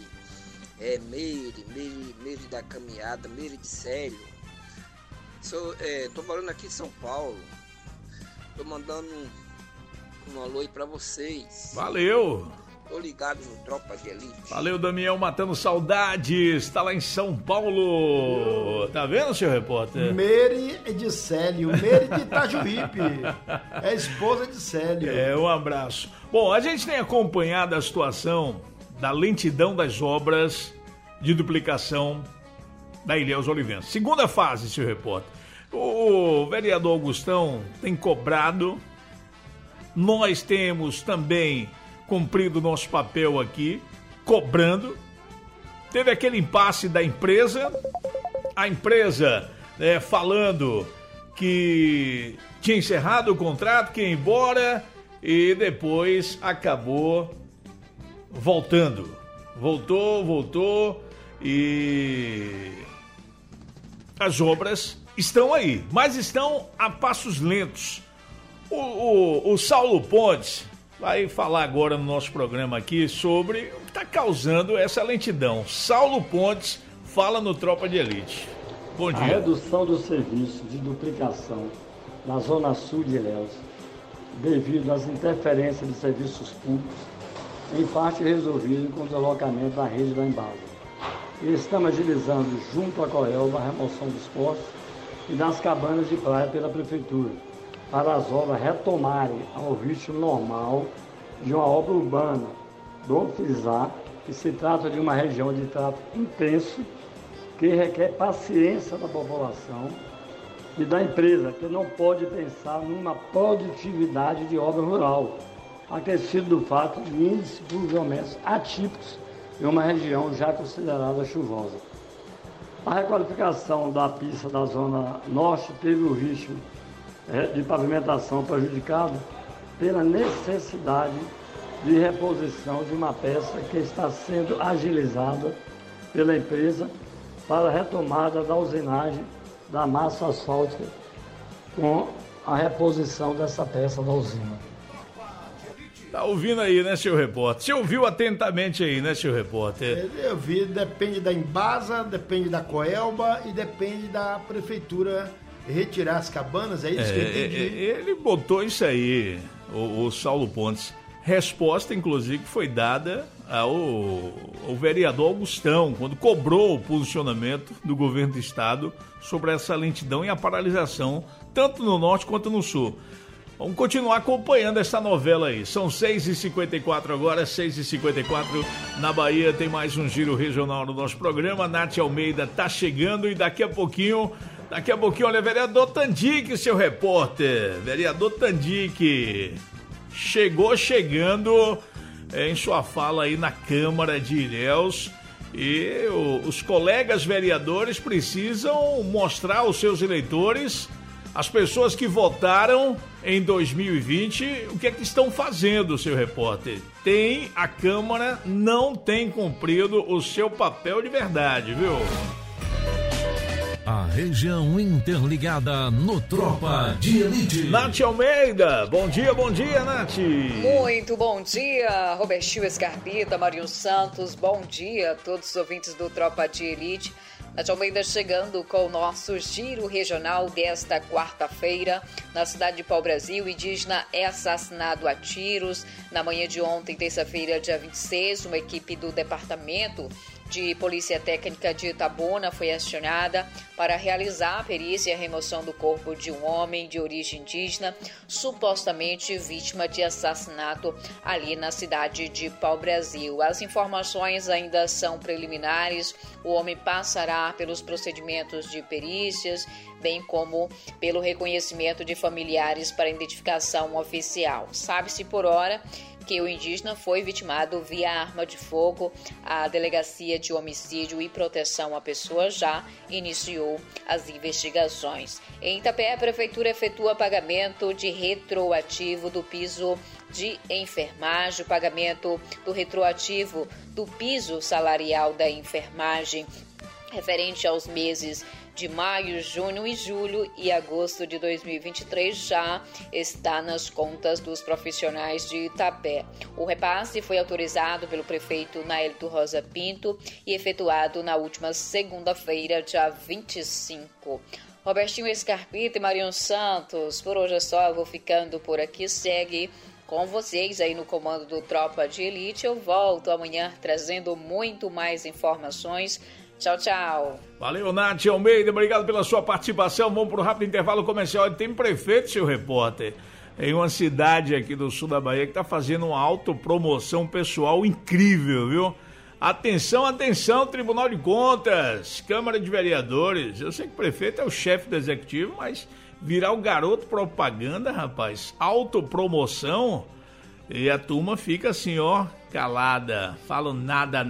Meire da Caminhada, Meire de Célio. Tô morando aqui em São Paulo, tô mandando um alô aí pra vocês. Valeu! Tô ligado no Tropa de Elite. Valeu, Damião, matando saudades. Tá lá em São Paulo. Tá vendo, seu repórter? Meire de Célio, Meire de Itajuípe. É esposa de Célio. Um abraço. Bom, a gente tem acompanhado a situação da lentidão das obras de duplicação da Ilhéus Olivença. Segunda fase, seu repórter. O vereador Augustão tem cobrado. Nós temos também cumprido o nosso papel aqui, cobrando. Teve aquele impasse da empresa, a empresa falando que tinha encerrado o contrato, que ia embora, e depois acabou voltando. Voltou, e as obras estão aí, mas estão a passos lentos. O Saulo Pontes vai falar agora no nosso programa aqui sobre o que está causando essa lentidão. Saulo Pontes fala no Tropa de Elite. Bom dia. A redução do serviço de duplicação na Zona Sul de Ilhéus, devido às interferências de serviços públicos, em parte resolvido com o deslocamento da rede da Embasa. E estamos agilizando junto à Coelba a remoção dos postos e das cabanas de praia pela Prefeitura, para as obras retomarem ao ritmo normal de uma obra urbana. Vou frisar que se trata de uma região de tráfego intenso que requer paciência da população e da empresa, que não pode pensar numa produtividade de obra rural, acrescido do fato de índices pluviométricos atípicos em uma região já considerada chuvosa. A requalificação da pista da Zona Norte teve o ritmo de pavimentação prejudicado pela necessidade de reposição de uma peça que está sendo agilizada pela empresa para a retomada da usinagem da massa asfáltica com a reposição dessa peça da usina. Tá ouvindo aí, né, seu repórter? Você ouviu atentamente aí, né, seu repórter? Eu vi, depende da Embasa, depende da Coelba e depende da prefeitura retirar as cabanas, é isso que eu entendi? Ele botou isso aí, o Saulo Pontes. Resposta, inclusive, que foi dada ao vereador Augustão, quando cobrou o posicionamento do governo do estado sobre essa lentidão e a paralisação, tanto no norte quanto no sul. Vamos continuar acompanhando essa novela aí. São 6h54 agora, 6h54. Na Bahia tem mais um giro regional no nosso programa. Nath Almeida tá chegando e daqui a pouquinho, olha, vereador Tandic, seu repórter. Vereador Tandic chegando em sua fala aí na Câmara de Ilhéus. E os colegas vereadores precisam mostrar aos seus eleitores, as pessoas que votaram em 2020, o que é que estão fazendo, seu repórter? A Câmara não tem cumprido o seu papel de verdade, viu? A região interligada no Tropa de Elite. Nath Almeida, bom dia, Nath. Muito bom dia, Robertinho Scarpita, Marinho Santos, bom dia a todos os ouvintes do Tropa de Elite. Nath Almeida chegando com o nosso giro regional desta quarta-feira. Na cidade de Pau-Brasil, indígena é assassinado a tiros. Na manhã de ontem, terça-feira, dia 26, uma equipe do Departamento de Polícia Técnica de Itabuna foi acionada para realizar a perícia e a remoção do corpo de um homem de origem indígena, supostamente vítima de assassinato ali na cidade de Pau-Brasil. As informações ainda são preliminares. O homem passará pelos procedimentos de perícias, bem como pelo reconhecimento de familiares para identificação oficial. Sabe-se por hora que o indígena foi vitimado via arma de fogo. A Delegacia de Homicídio e Proteção à Pessoa já iniciou as investigações. Em Itapé, a Prefeitura efetua pagamento de retroativo do piso de enfermagem, o pagamento do retroativo do piso salarial da enfermagem referente aos meses de maio, junho e julho e agosto de 2023 já está nas contas dos profissionais de Itapé. O repasse foi autorizado pelo prefeito Naelito Rosa Pinto e efetuado na última segunda-feira, dia 25. Robertinho Scarpita e Marinho Santos, por hoje é só, eu vou ficando por aqui, segue com vocês aí no comando do Tropa de Elite. Eu volto amanhã trazendo muito mais informações. Tchau, tchau. Valeu, Nath Almeida, obrigado pela sua participação. Vamos para o rápido intervalo comercial. Tem prefeito, seu repórter, em uma cidade aqui do sul da Bahia que está fazendo uma autopromoção pessoal incrível, viu? Atenção, atenção, Tribunal de Contas, Câmara de Vereadores. Eu sei que o prefeito é o chefe do executivo, mas virar o garoto propaganda, rapaz, autopromoção, e a turma fica assim, ó, calada, falam nada.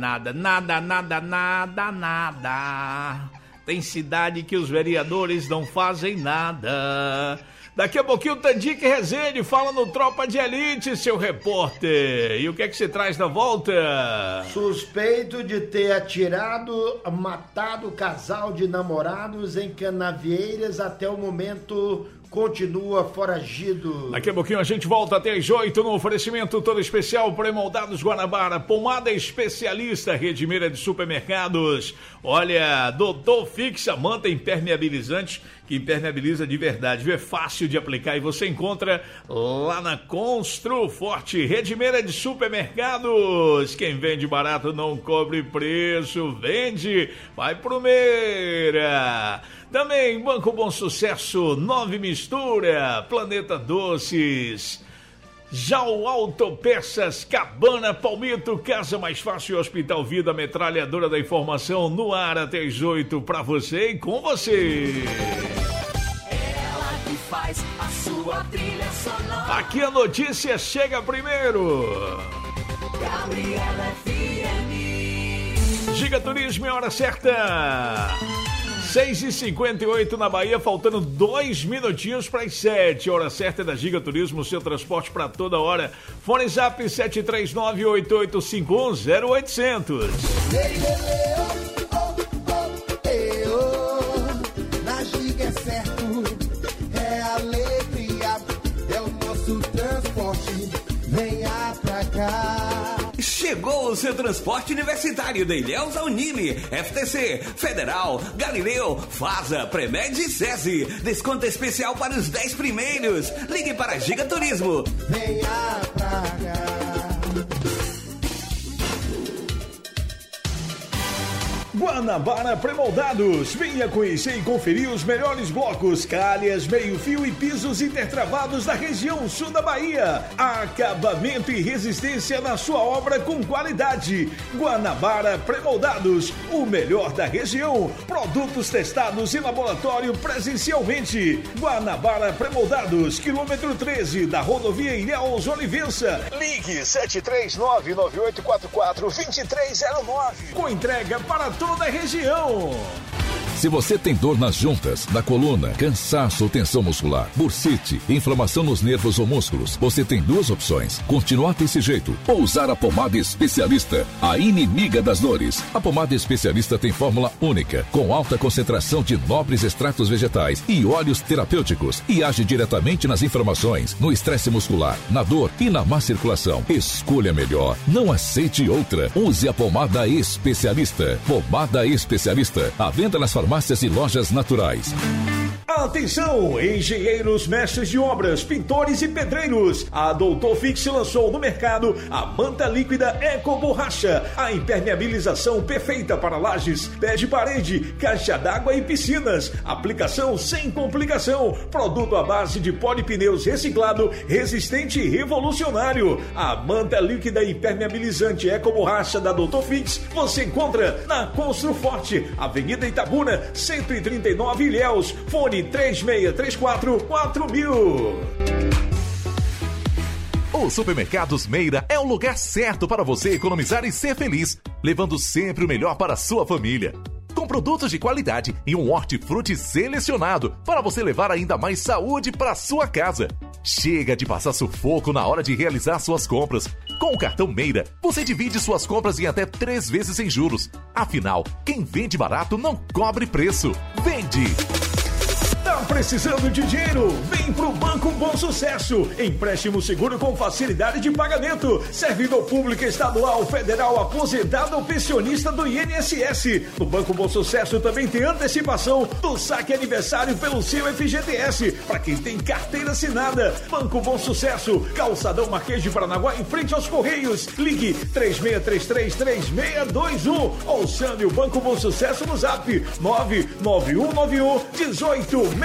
Tem cidade que os vereadores não fazem nada. Daqui a pouquinho o Tandic Rezende fala no Tropa de Elite, seu repórter. E o que é que você traz na volta? Suspeito de ter matado casal de namorados em Canavieiras, até o momento continua foragido. Daqui a pouquinho a gente volta até às 8 no oferecimento todo especial Pré-Moldados Guanabara, pomada especialista, Redimira de Supermercados. Olha, Doutor Fixa, manta impermeabilizante, que impermeabiliza de verdade, viu? É fácil de aplicar e você encontra lá na Construforte, Redimira de Supermercados. Quem vende barato não cobre preço, vende, vai pro Meira. Também Banco Bom Sucesso, Nove Mistura, Planeta Doces, Jau Autopeças, Cabana, Palmito, Casa Mais Fácil, Hospital Vida, metralhadora da informação no ar até as 8 pra você e com você. Ela que faz a sua trilha sonora. Aqui a notícia chega primeiro. Gabriela FM. Giga Turismo é a hora certa. 6h58 na Bahia, faltando 2 minutinhos para as 7. Hora certa é da Giga Turismo, seu transporte para toda hora. Fone Zap 739-8851-0800. Na Giga é certo, é a Com o seu transporte universitário da Ilhéus ao Unime, FTC, Federal, Galileu, FASA, Premed e SESI. Desconto especial para os 10 primeiros. Ligue para Giga Turismo. Venha pra cá. Guanabara Premoldados. Venha conhecer e conferir os melhores blocos, calhas, meio-fio e pisos intertravados da região sul da Bahia. Acabamento e resistência na sua obra com qualidade. Guanabara Premoldados, o melhor da região. Produtos testados em laboratório presencialmente. Guanabara Premoldados, quilômetro 13 da rodovia Ilhéus Olivença. Ligue 739-9844-2309. Com entrega para toda a região. Se você tem dor nas juntas, na coluna, cansaço ou tensão muscular, bursite, inflamação nos nervos ou músculos, você tem duas opções: continuar desse jeito ou usar a pomada especialista, a inimiga das dores. A pomada especialista tem fórmula única, com alta concentração de nobres extratos vegetais e óleos terapêuticos e age diretamente nas inflamações, no estresse muscular, na dor e na má circulação. Escolha melhor, não aceite outra. Use a pomada especialista. Pomada especialista, à venda nas farmácias e lojas naturais. Atenção, engenheiros, mestres de obras, pintores e pedreiros. A Doutor Fix lançou no mercado a manta líquida Eco Borracha, a impermeabilização perfeita para lajes, pé de parede, caixa d'água e piscinas. Aplicação sem complicação. Produto à base de polipneus reciclado, resistente e revolucionário. A manta líquida impermeabilizante Eco Borracha da Doutor Fix você encontra na Construforte, Avenida Itabuna, 139 Ilhéus. Fone 3634-4000. O Supermercados Meira é o lugar certo para você economizar e ser feliz, levando sempre o melhor para a sua família. Com produtos de qualidade e um hortifruti selecionado para você levar ainda mais saúde para sua casa. Chega de passar sufoco na hora de realizar suas compras. Com o cartão Meira, você divide suas compras em até 3 vezes sem juros. Afinal, quem vende barato não cobre preço. Vende! Tá precisando de dinheiro? Vem pro Banco Bom Sucesso. Empréstimo seguro com facilidade de pagamento. Servidor público estadual, federal, aposentado ou pensionista do INSS. No Banco Bom Sucesso também tem antecipação do saque aniversário pelo seu FGTS. Para quem tem carteira assinada. Banco Bom Sucesso, Calçadão Marquês de Paranaguá, em frente aos Correios. Ligue 3633-3621 ou chame o Banco Bom Sucesso no Zap 99191-1863.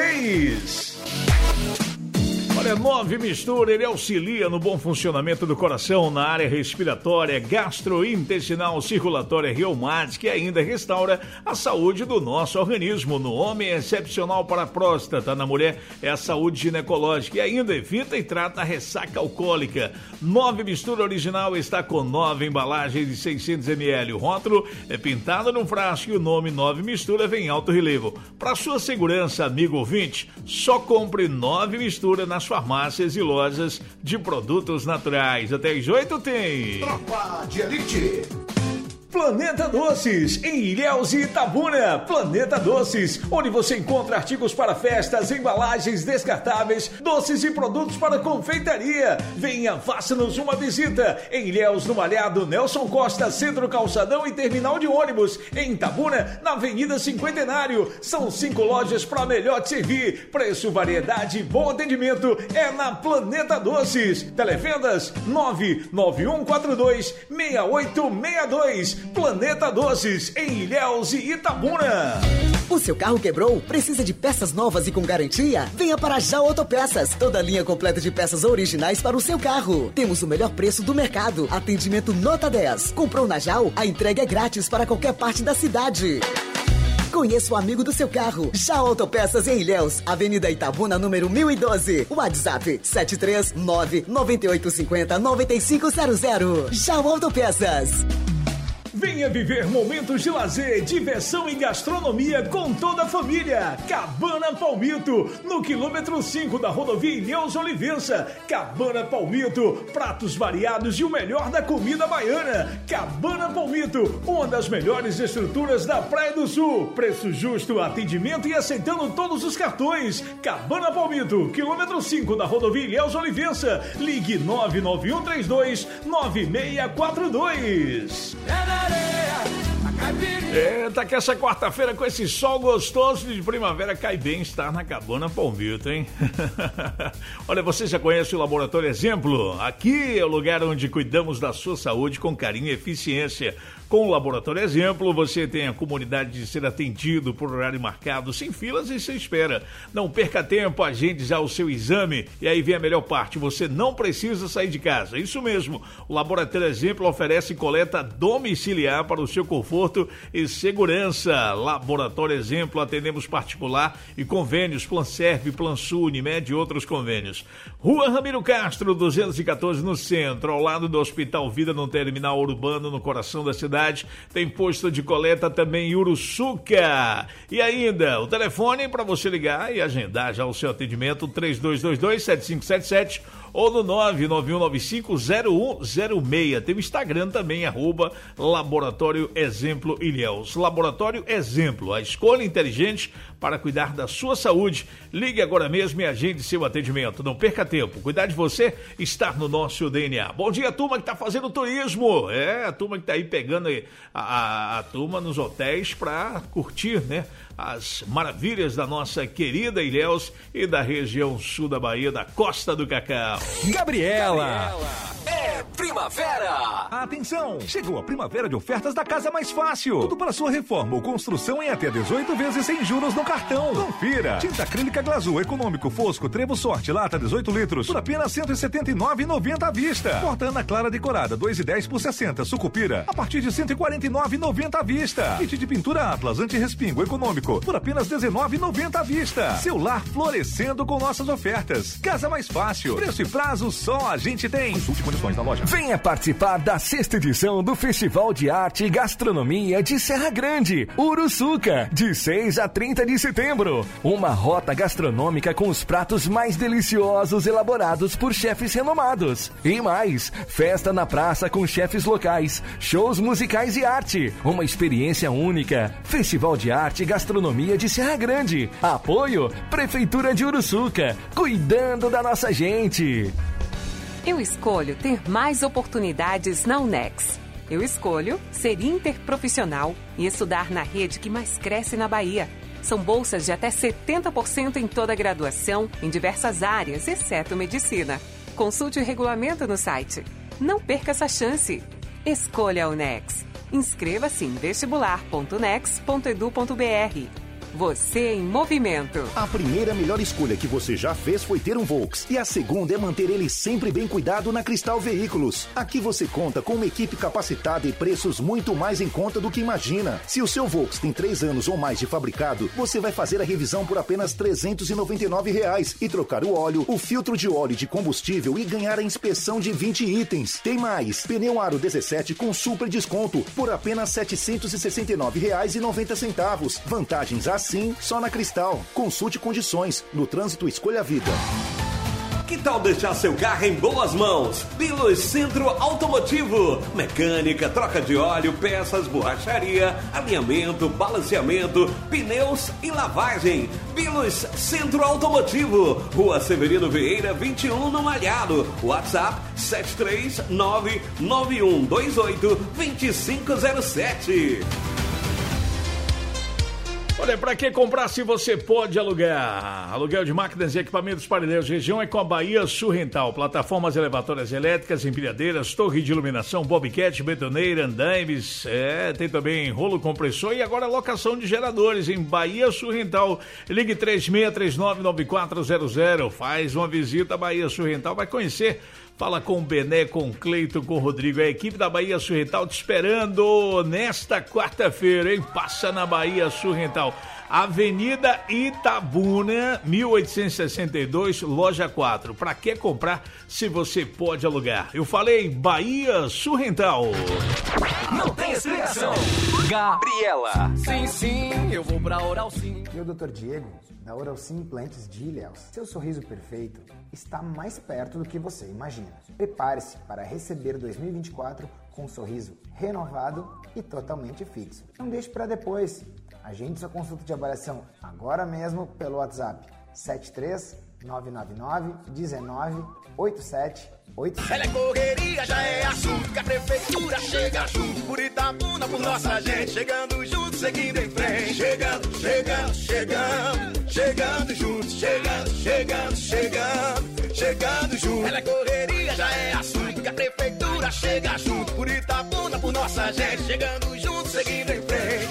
Olha, 9 Mistura, ele auxilia no bom funcionamento do coração na área respiratória, gastrointestinal, circulatória, reumática e ainda restaura a saúde do nosso organismo. No homem é excepcional para a próstata, na mulher é a saúde ginecológica e ainda evita e trata a ressaca alcoólica. 9 Mistura original está com 9 embalagens de 600 ml. O rótulo é pintado no frasco e o nome 9 Mistura vem em alto relevo. Para sua segurança, amigo ouvinte, só compre 9 Mistura nas farmácias e lojas de produtos naturais. Até às 8 tem Tropa de Elite. Planeta Doces, em Ilhéus e Itabuna. Planeta Doces, onde você encontra artigos para festas, embalagens descartáveis, doces e produtos para confeitaria. Venha, faça-nos uma visita. Em Ilhéus, no Malhado, Nelson Costa, Centro Calçadão e Terminal de Ônibus. Em Itabuna, na Avenida Cinquentenário. São 5 lojas para melhor te servir. Preço, variedade e bom atendimento é na Planeta Doces. Televendas 99142-6862. Planeta Doces, em Ilhéus e Itabuna. O seu carro quebrou? Precisa de peças novas e com garantia? Venha para Já Autopeças. Toda a linha completa de peças originais para o seu carro. Temos o melhor preço do mercado. Atendimento nota 10. Comprou na JAL? A entrega é grátis para qualquer parte da cidade. Conheça o amigo do seu carro. Já Autopeças em Ilhéus, Avenida Itabuna, número 1012. WhatsApp 739-9850-9500. Já Autopeças. Vem Venha viver momentos de lazer, diversão e gastronomia com toda a família. Cabana Palmito, no quilômetro 5 da rodovia Ilhéus Olivença. Cabana Palmito, pratos variados e o melhor da comida baiana. Cabana Palmito, uma das melhores estruturas da Praia do Sul. Preço justo, atendimento e aceitando todos os cartões. Cabana Palmito, quilômetro 5 da rodovia Ilhéus Olivença. Ligue 991329642. Tá que essa quarta-feira com esse sol gostoso de primavera cai bem estar na Cabana Palmito, hein? Olha, você já conhece o Laboratório Exemplo? Aqui é o lugar onde cuidamos da sua saúde com carinho e eficiência. Com o Laboratório Exemplo, você tem a comunidade de ser atendido por horário marcado, sem filas e sem espera. Não perca tempo, agende já o seu exame. E aí vem a melhor parte, você não precisa sair de casa. Isso mesmo, o Laboratório Exemplo oferece coleta domiciliar para o seu conforto e segurança. Laboratório Exemplo, atendemos particular e convênios, Planserve, Plansul, Unimed e outros convênios. Rua Ramiro Castro, 214 no centro, ao lado do Hospital Vida, no terminal urbano, no coração da cidade. Tem posto de coleta também em Uruçuca. E ainda, o telefone para você ligar e agendar já o seu atendimento, 3222-7577 ou no 991950106. Tem o Instagram também, @Laboratório Exemplo Ilhéus. Laboratório Exemplo, a escolha inteligente para cuidar da sua saúde. Ligue agora mesmo e agende seu atendimento. Não perca tempo. Cuidar de você está no nosso DNA. Bom dia, turma que está fazendo turismo. A turma que está aí pegando a turma nos hotéis para curtir, né? As maravilhas da nossa querida Ilhéus e da região sul da Bahia, da Costa do Cacau. Gabriela. É primavera! Atenção! Chegou a primavera de ofertas da Casa Mais Fácil. Tudo para sua reforma ou construção em até 18 vezes sem juros no cartão. Confira! Tinta acrílica Glazul econômico fosco Trevo Sorte lata 18 litros por apenas R$ 179,90 à vista. Porta Ana Clara decorada 2,10 por 60 Sucupira a partir de R$ 149,90 à vista. Kit de pintura Atlas anti-respingo econômico por apenas R$ 19,90 à vista. Seu lar florescendo com nossas ofertas. Casa Mais Fácil. Preço e prazo só a gente tem. Consulte condições na loja. Venha participar da 6ª edição do Festival de Arte e Gastronomia de Serra Grande, Uruçuca, de 6 a 30 de setembro. Uma rota gastronômica com os pratos mais deliciosos elaborados por chefes renomados. E mais, festa na praça com chefes locais, shows musicais e arte. Uma experiência única. Festival de Arte e Gastronomia de Serra Grande. Apoio Prefeitura de Uruçuca, cuidando da nossa gente. Eu escolho ter mais oportunidades na UNEX. Eu escolho ser interprofissional e estudar na rede que mais cresce na Bahia. São bolsas de até 70% em toda a graduação, em diversas áreas, exceto medicina. Consulte o regulamento no site. Não perca essa chance. Escolha a UNEX. Inscreva-se em vestibular.unex.edu.br. Você em movimento. A primeira melhor escolha que você já fez foi ter um Volks. E a segunda é manter ele sempre bem cuidado na Cristal Veículos. Aqui você conta com uma equipe capacitada e preços muito mais em conta do que imagina. Se o seu Volks tem 3 anos ou mais de fabricado, você vai fazer a revisão por apenas R$ 399 e trocar o óleo, o filtro de óleo de combustível e ganhar a inspeção de 20 itens. Tem mais, pneu aro 17 com super desconto por apenas R$ 769,90. Vantagens assim só na Cristal. Consulte condições. No trânsito, escolha a vida. Que tal deixar seu carro em boas mãos? Bilos Centro Automotivo. Mecânica, troca de óleo, peças, borracharia, alinhamento, balanceamento, pneus e lavagem. Bilos Centro Automotivo. Rua Severino Vieira, 21 no Malhado. WhatsApp 73991282507. Olha, para que comprar se você pode alugar? Aluguel de máquinas e equipamentos para Ilhéus região é com a Bahia Sul Rental. Plataformas elevatórias elétricas, empilhadeiras, torre de iluminação, bobcat, betoneira, andaimes, tem também rolo compressor e agora locação de geradores em Bahia Sul Rental. Ligue 36399400. Faz uma visita à Bahia Sul Rental, vai conhecer. Fala com o Bené, com o Cleito, com o Rodrigo. A equipe da Bahia Sul Rental te esperando nesta quarta-feira, hein? Passa na Bahia Sul Rental. Avenida Itabuna, 1862, loja 4. Pra que comprar se você pode alugar? Eu falei Bahia Surrental. Não tem explicação. Gabriela. Sim, eu vou pra Oral Sim. Eu, Dr. Diego, da Oral Sim Implantes de Ilhéus. Seu sorriso perfeito está mais perto do que você imagina. Prepare-se para receber 2024 com um sorriso renovado e totalmente fixo. Não deixe para depois. Agende sua consulta de avaliação agora mesmo pelo WhatsApp 73999 19 8787. Ela é correria, já é assunto que a prefeitura chega junto por Itabuna, por nossa gente, chegando junto, seguindo em frente, chegando junto, chegando junto. Ela é correria, já é assunto que a prefeitura chega junto por Itabuna, por nossa gente, chegando junto, seguindo em frente,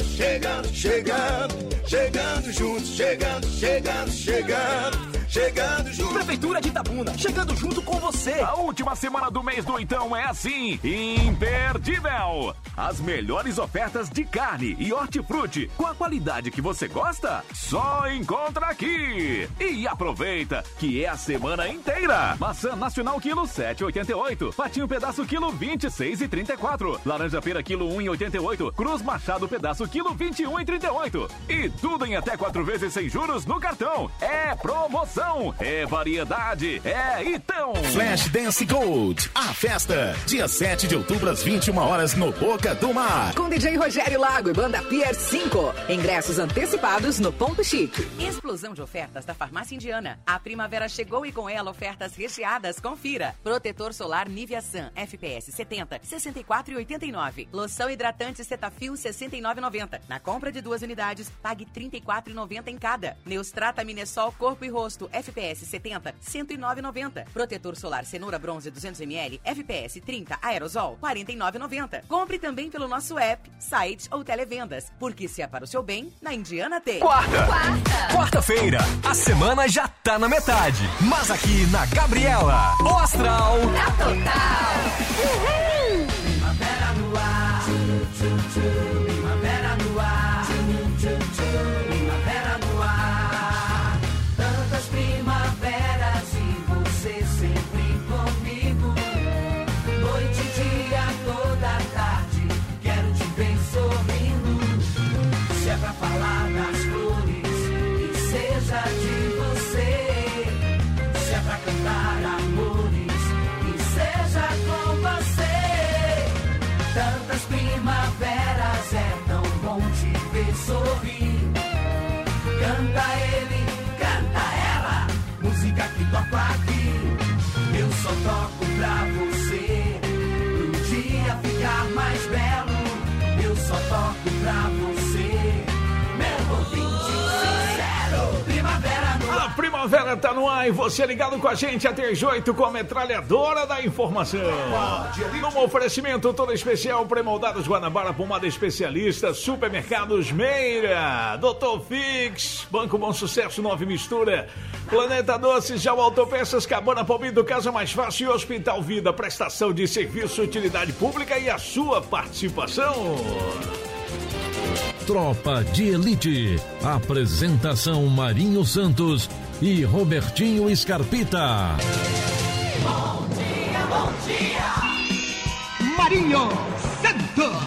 chegando junto, chegando junto. Prefeitura de Itabuna, chegando junto com você. A última semana do mês do Então é assim, imperdível. As melhores ofertas de carne e hortifruti com a qualidade que você gosta, só encontra aqui. E aproveita que é a semana inteira. Maçã nacional quilo 7,88. Patinho pedaço quilo 26,34. Laranja pera quilo 1,88. Cruz Machado pedaço quilo 21,38. E tudo em até 4 vezes sem juros no cartão. É promoção, é variedade, é Então. Flash Dance Gold, a festa, dia 7 de outubro às 21 horas no Boca do Mar. Com DJ Rogério Lago e Banda Pier 5. Ingressos antecipados no Ponto Chique. Explosão de ofertas da Farmácia Indiana. A primavera chegou e com ela ofertas recheadas. Confira. Protetor solar Nivea Sun FPS 70, 64,89. Loção hidratante Cetaphil 69,90. Na compra de 2 unidades, pague 34,90 em cada. Neustrata Minesol Corpo e Rosto FPS 70, 109,90. Protetor solar Cenoura Bronze 200ml FPS 30 Aerosol 49,90. Compre também pelo nosso app, site ou televendas, porque se é para o seu bem, na Indiana tem. Quarta-feira, a semana já tá na metade, mas aqui na Gabriela, o astral tá total. Uhul. Primavera no ar, primavera no ar, primavera no ar. Tantas primaveras e você sempre comigo. Noite e dia, toda tarde, quero te ver sorrindo. Se é pra falar das flores, que seja de você. Se é pra cantar amores, que seja com você. Tantas primaveras, é tão bom te ver sorrir. Canta ele, canta ela, música que toco aqui. Eu só toco pra você, pro dia ficar mais belo. Eu só toco pra você, meu ouvinte sincero. Primavera no ar. A primavera tá no ar e você ligado com a gente até às 8 com a metralhadora da informação. Num oferecimento todo especial, pré-moldados Guanabara, pomada especialista, supermercados Meira, Doutor Fix, Banco Bom Sucesso, Nove Mistura, Planeta Doces, Já Autopeças, Cabana Palmito, Casa Mais Fácil e Hospital Vida, prestação de serviço, utilidade pública e a sua participação. Tropa de Elite. Apresentação Marinho Santos e Robertinho Scarpita. Bom dia, Marinho Santos.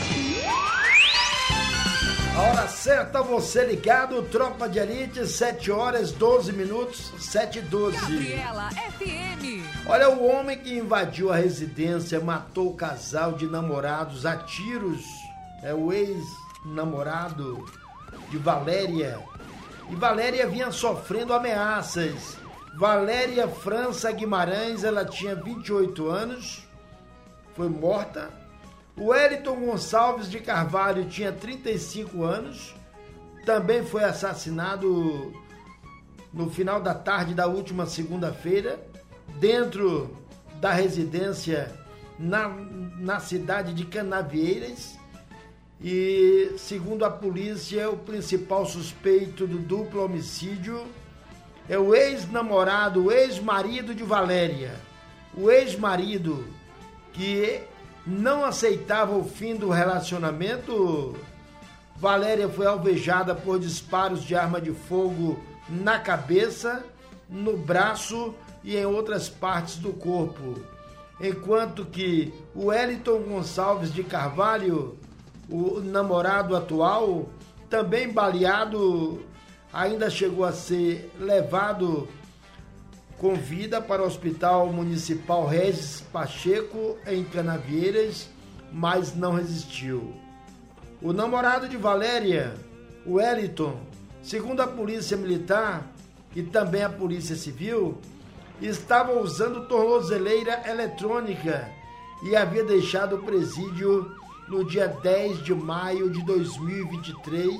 A hora certa, você ligado, Tropa de Elite, 7 horas, 12 minutos, 7h12. Gabriela FM. Olha, o homem que invadiu a residência, matou o casal de namorados a tiros, é o ex-namorado de Valéria. E Valéria vinha sofrendo ameaças. Valéria França Guimarães, ela tinha 28 anos, foi morta. O Wellington Gonçalves de Carvalho tinha 35 anos, também foi assassinado no final da tarde da última segunda-feira, dentro da residência na cidade de Canavieiras. E, segundo a polícia, o principal suspeito do duplo homicídio é o ex-namorado, o ex-marido de Valéria. O ex-marido que não aceitava o fim do relacionamento, Valéria foi alvejada por disparos de arma de fogo na cabeça, no braço e em outras partes do corpo. Enquanto que o Wellington Gonçalves de Carvalho, o namorado atual, também baleado, ainda chegou a ser levado com vida para o Hospital Municipal Regis Pacheco, em Canavieiras, mas não resistiu. O namorado de Valéria, o Wellington, segundo a Polícia Militar e também a Polícia Civil, estava usando tornozeleira eletrônica e havia deixado o presídio no dia 10 de maio de 2023.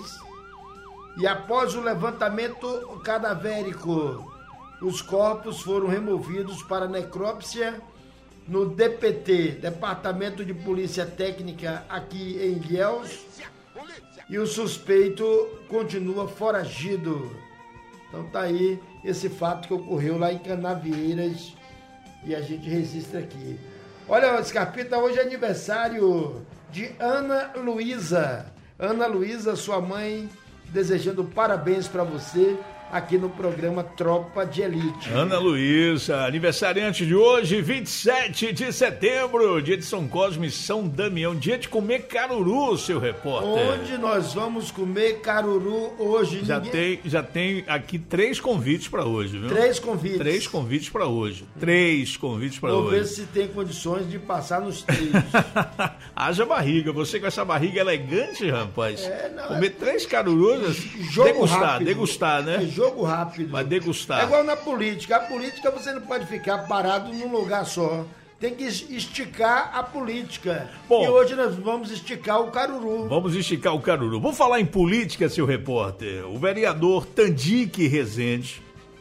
E após o levantamento cadavérico, os corpos foram removidos para necrópsia no DPT, Departamento de Polícia Técnica, aqui em Ilhéus, e o suspeito continua foragido. Então tá aí esse fato que ocorreu lá em Canavieiras e a gente registra aqui. Olha, Scarpita, hoje é aniversário de Ana Luísa. Ana Luísa, sua mãe, desejando parabéns para você aqui no programa Tropa de Elite. Ana Luísa, aniversariante de hoje, 27 de setembro, dia de São Cosme e São Damião, dia de comer caruru, seu repórter. Onde nós vamos comer caruru hoje? Já tem aqui 3 convites para hoje, viu? 3 convites. 3 convites para hoje. 3 convites para hoje. Vou ver se tem condições de passar nos 3. Haja barriga, você com essa barriga elegante, rapaz. Comer 3 carurus, degustar, né? Jogo rápido. Vai degustar. É igual na política. A política você não pode ficar parado num lugar só. Tem que esticar a política. Bom, e hoje nós vamos esticar o caruru. Vamos esticar o caruru. Vamos falar em política, seu repórter. O vereador Tandique Rezende,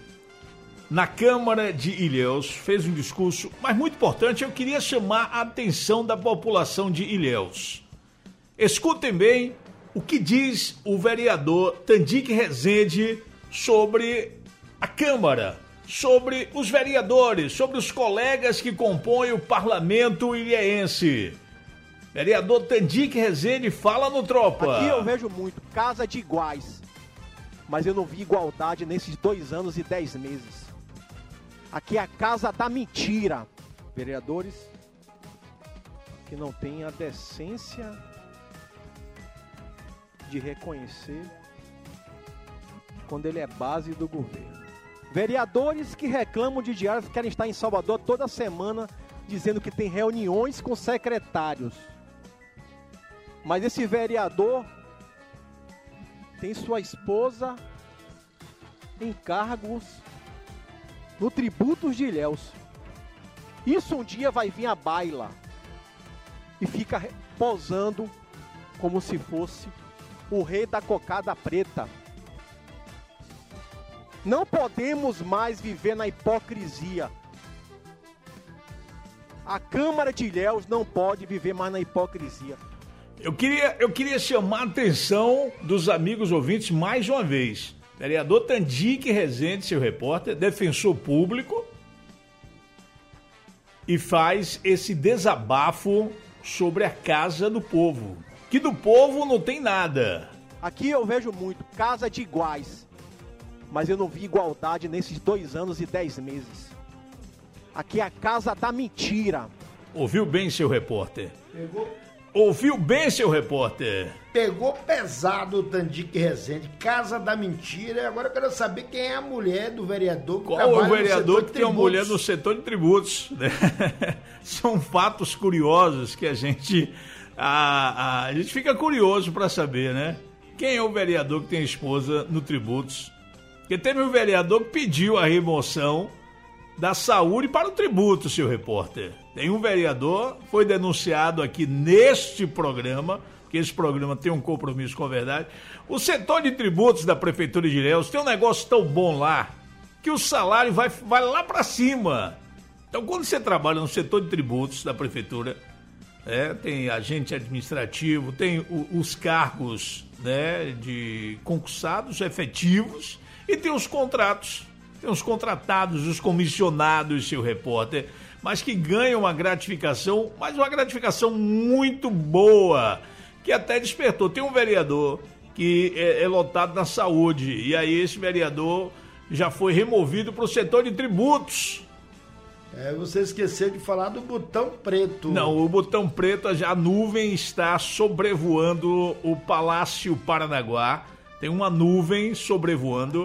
na Câmara de Ilhéus, fez um discurso, mas muito importante, eu queria chamar a atenção da população de Ilhéus. Escutem bem o que diz o vereador Tandique Rezende sobre a Câmara, sobre os vereadores, sobre os colegas que compõem o parlamento ilhéense. Vereador Tandique Rezende fala no Tropa. Aqui eu vejo muito casa de iguais, mas eu não vi igualdade nesses 2 anos e 10 meses. Aqui é a casa da mentira. Vereadores que não têm a decência de reconhecer quando ele é base do governo. Vereadores que reclamam de diários, querem estar em Salvador toda semana, dizendo que tem reuniões com secretários. Mas esse vereador tem sua esposa em cargos no Tributos de Ilhéus. Isso um dia vai vir à baila e fica posando como se fosse o rei da cocada preta. Não podemos mais viver na hipocrisia. A Câmara de Ilhéus não pode viver mais na hipocrisia. Eu queria chamar a atenção dos amigos ouvintes mais uma vez. Vereador Tandique Rezende, seu repórter, defensor público, e faz esse desabafo sobre a Casa do Povo. Que do povo não tem nada. Aqui eu vejo muito casa de iguais, mas eu não vi igualdade nesses 2 anos e 10 meses. Aqui é a casa da mentira. Ouviu bem, seu repórter? Ouviu bem, seu repórter? Pegou pesado o Tandique Rezende, casa da mentira. Agora eu quero saber quem é a mulher do vereador que trabalha no setor de tributos. Qual o vereador que tem uma mulher no setor de tributos? São fatos curiosos que a gente fica curioso para saber, né? Quem é o vereador que tem esposa no tributos? Porque teve um vereador que pediu a remoção da saúde para o tributo, seu repórter. Tem um vereador, foi denunciado aqui neste programa, que esse programa tem um compromisso com a verdade. O setor de tributos da Prefeitura de Ilhéus tem um negócio tão bom lá, que o salário vai lá para cima. Então, quando você trabalha no setor de tributos da Prefeitura, tem agente administrativo, tem os cargos, né, de concursados efetivos e tem os contratos. Tem os contratados, os comissionados, seu repórter, mas que ganham uma gratificação, mas uma gratificação muito boa, que até despertou. Tem um vereador que é lotado na saúde, e aí esse vereador já foi removido para o setor de tributos. Você esqueceu de falar do Botão Preto. Não, o Botão Preto, a nuvem está sobrevoando o Palácio Paranaguá. Tem uma nuvem sobrevoando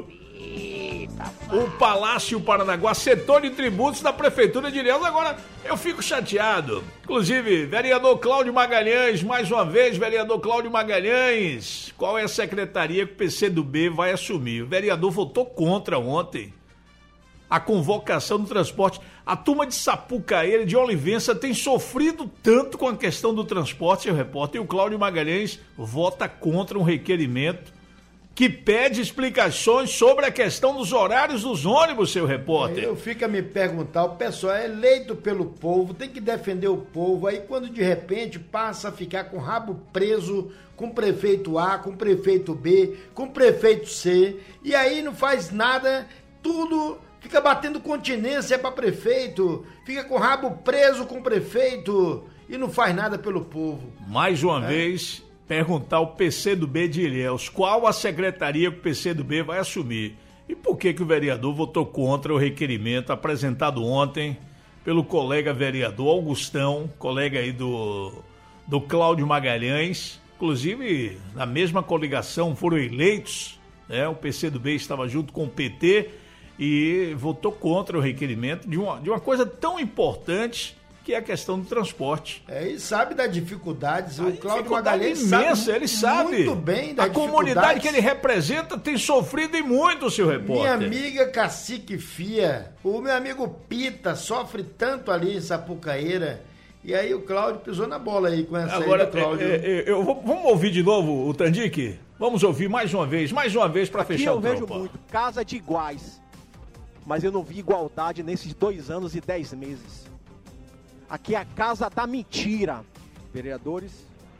o Palácio Paranaguá, setor de tributos da Prefeitura de Ilhéus. Agora, eu fico chateado. Inclusive, vereador Cláudio Magalhães, mais uma vez, vereador Cláudio Magalhães, qual é a secretaria que o PCdoB vai assumir? O vereador votou contra ontem a convocação do transporte. A turma de Sapucaí, de Olivença, tem sofrido tanto com a questão do transporte, seu repórter, e o Cláudio Magalhães vota contra um requerimento que pede explicações sobre a questão dos horários dos ônibus, seu repórter. Eu fico a me perguntar, o pessoal é eleito pelo povo, tem que defender o povo, aí quando de repente passa a ficar com o rabo preso com o prefeito A, com o prefeito B, com o prefeito C, e aí não faz nada, tudo fica batendo continência para prefeito, fica com o rabo preso com o prefeito e não faz nada pelo povo. Mais uma vez, perguntar ao PCdoB de Ilhéus qual a secretaria que o PCdoB vai assumir. E por que o vereador votou contra o requerimento apresentado ontem pelo colega vereador Augustão, colega aí do Cláudio Magalhães. Inclusive, na mesma coligação foram eleitos, né? O PCdoB estava junto com o PT e votou contra o requerimento de uma coisa tão importante que é a questão do transporte. E sabe das dificuldades, o Cláudio Magalhães imensa, ele sabe muito bem das a comunidade que ele representa tem sofrido e muito, seu repórter. Minha amiga Cacique Fia, o meu amigo Pita sofre tanto ali em Sapucaíra, e aí o Cláudio pisou na bola aí com essa agora, aí do Cláudio. Vamos ouvir de novo o Tandique? Vamos ouvir mais uma vez para fechar o tropa. Eu vejo muito, casa de iguais, mas eu não vi igualdade nesses 2 anos e 10 meses. Aqui é a casa da mentira. Vereadores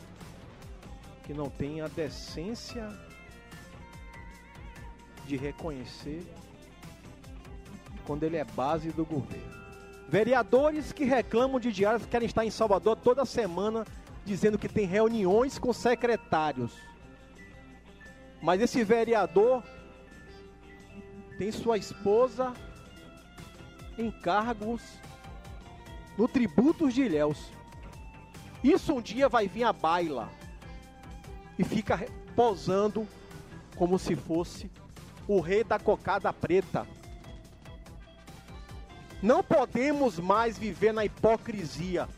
que não têm a decência de reconhecer quando ele é base do governo. Vereadores que reclamam de diários, querem estar em Salvador toda semana dizendo que tem reuniões com secretários. Mas esse vereador tem sua esposa em cargos no Tributos de Ilhéus. Isso um dia vai vir à baila e fica posando como se fosse o rei da cocada preta. Não podemos mais viver na hipocrisia.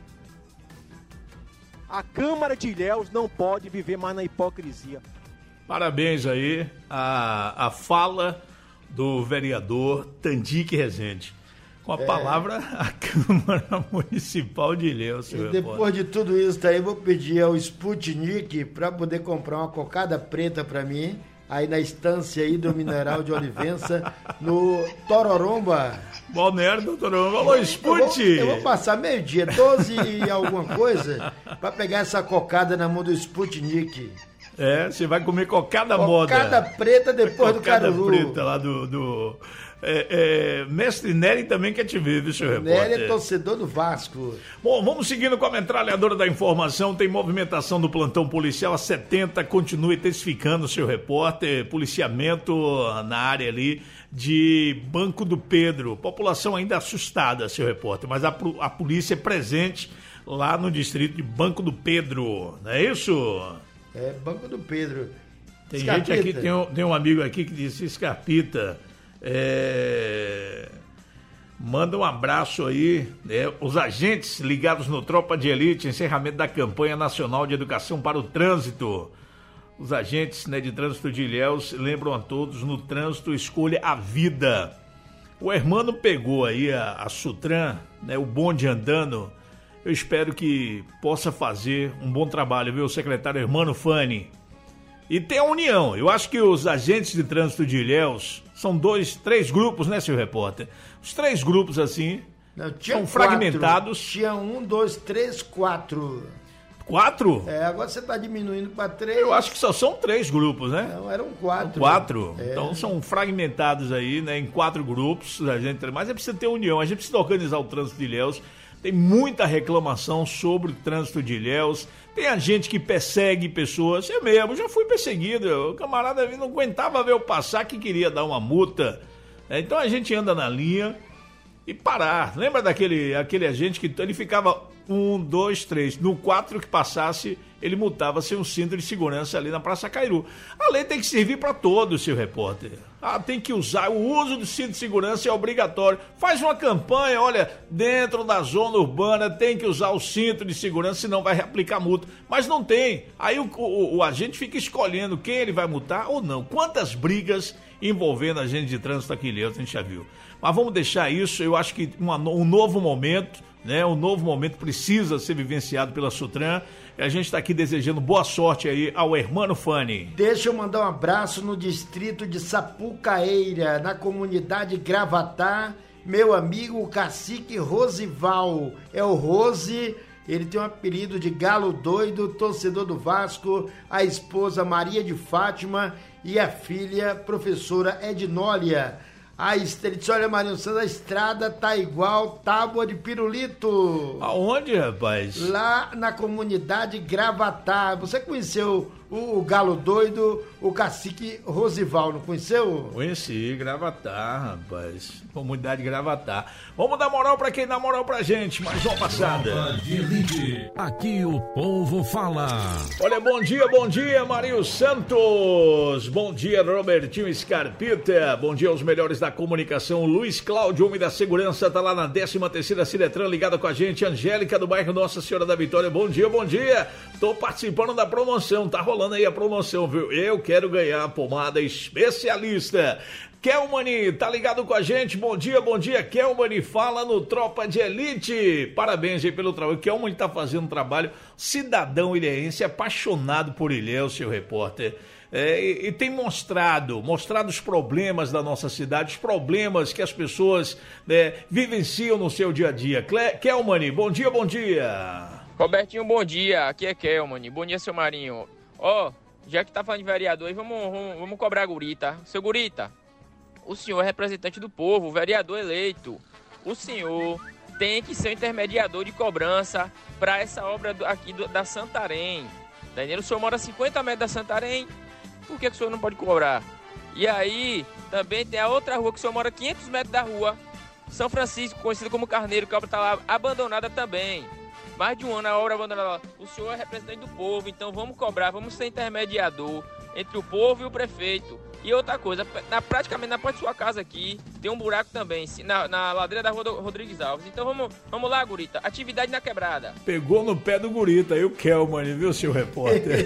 A Câmara de Ilhéus não pode viver mais na hipocrisia. Parabéns aí a fala do vereador Tandique Rezende. Com a palavra, a Câmara Municipal de Ilhéus. E depois de tudo isso aí, vou pedir ao Sputnik para poder comprar uma cocada preta para mim, aí na estância aí do Mineral de Olivença, no Tororomba. Balneário do Tororomba. Alô, Sputnik! Eu vou passar meio-dia, 12 e alguma coisa, para pegar essa cocada na mão do Sputnik. Você vai comer cocada moda. Cocada preta depois do Caruru. Cocada preta lá do Mestre Nery também quer te ver, viu, seu repórter? Nery é torcedor do Vasco. Bom, vamos seguindo com a metralhadora da informação. Tem movimentação do plantão policial a 70, continua intensificando, seu repórter. Policiamento na área ali de Banco do Pedro. População ainda assustada, seu repórter, mas a polícia é presente lá no distrito de Banco do Pedro, não é isso? Banco do Pedro. Tem Scarpita. Gente aqui, tem um amigo aqui que disse Scarpita. Manda um abraço aí, os agentes ligados no Tropa de Elite, encerramento da campanha nacional de educação para o trânsito. Os agentes de trânsito de Ilhéus lembram a todos, no trânsito escolha a vida. O Hermano pegou aí a Sutran, o bonde andando. Eu espero que possa fazer um bom trabalho, viu, secretário Hermano Fani. E tem a união. Eu acho que os agentes de trânsito de Ilhéus são 3 grupos, né, seu repórter? Os 3 grupos, assim, são fragmentados. Tinha 1, 2, 3, 4. 4? Agora você está diminuindo para 3. Eu acho que só são 3 grupos, né? Não, eram 4. 4. Então são fragmentados aí, né, em 4 grupos. Mas é preciso ter união. A gente precisa organizar o trânsito de Ilhéus Tem muita reclamação sobre o trânsito de Ilhéus. Tem a gente que persegue pessoas. Eu mesmo já fui perseguido. O camarada não aguentava ver eu passar que queria dar uma multa. Então a gente anda na linha e parar. Lembra daquele agente que ele ficava 1, 2, 3. No 4 que passasse, ele multava sem um cinto de segurança ali na Praça Cairu. A lei tem que servir para todos, seu repórter. Tem que usar. O uso do cinto de segurança é obrigatório. Faz uma campanha, olha, dentro da zona urbana tem que usar o cinto de segurança, senão vai aplicar multa. Mas não tem. Aí o agente fica escolhendo quem ele vai multar ou não. Quantas brigas envolvendo agente de trânsito aqui em Ilhéus, a gente já viu. Mas vamos deixar isso. Eu acho que um novo momento, né? Um novo momento precisa ser vivenciado pela Sutran. A gente está aqui desejando boa sorte aí ao Hermano Fani. Deixa eu mandar um abraço no distrito de Sapucaeira, na comunidade Gravatá, meu amigo o cacique Rosival. É o Rose, ele tem um apelido de Galo Doido, torcedor do Vasco, a esposa Maria de Fátima e a filha professora Ednólia. Ele disse, olha, Marinho Santos, a estrada tá igual tábua de pirulito. Aonde, rapaz? Lá na comunidade Gravatá. Você conheceu o Galo Doido, o cacique Rosival, não conheceu? Conheci, Gravatá, rapaz. Comunidade Gravatá. Vamos dar moral pra quem dá moral pra gente. Mais uma passada. Aqui o povo fala. Olha, bom dia, Marinho Santos. Bom dia, Robertinho Scarpita. Bom dia aos melhores da comunicação. Luiz Cláudio, homem da segurança, tá lá na 13ª Ciretran, ligada com a gente. Angélica, do bairro Nossa Senhora da Vitória. Bom dia. Tô participando da promoção, tá rolando aí a promoção, viu? Eu quero ganhar a pomada especialista. Kelmani, tá ligado com a gente? Bom dia, Kelmani, fala no Tropa de Elite. Parabéns aí pelo trabalho. Kelmani tá fazendo um trabalho, cidadão ilhéense, apaixonado por Ilhéus, seu repórter. E tem mostrado os problemas da nossa cidade, os problemas que as pessoas vivenciam no seu dia a dia. Kelmani, bom dia. Robertinho, bom dia. Aqui é Kelmani. Bom dia, seu Marinho. Já que tá falando de vereador aí, vamos cobrar a Gurita. Seu Gurita, o senhor é representante do povo, vereador eleito. O senhor tem que ser o intermediador de cobrança para essa obra aqui da Santarém. Tá entendendo? O senhor mora a 50 metros da Santarém, por que o senhor não pode cobrar? E aí, também tem a outra rua que o senhor mora a 500 metros da rua, São Francisco, conhecida como Carneiro, que a obra está lá abandonada também. Mais de um ano a obra abandonada lá. O senhor é representante do povo, então vamos cobrar, vamos ser intermediador entre o povo e o prefeito. E outra coisa, praticamente na porta de sua casa aqui, tem um buraco também, na ladeira da rua Rodrigues Alves. Então vamos lá, Gurita, atividade na quebrada. Pegou no pé do Gurita, aí o Kelmani, viu, seu repórter?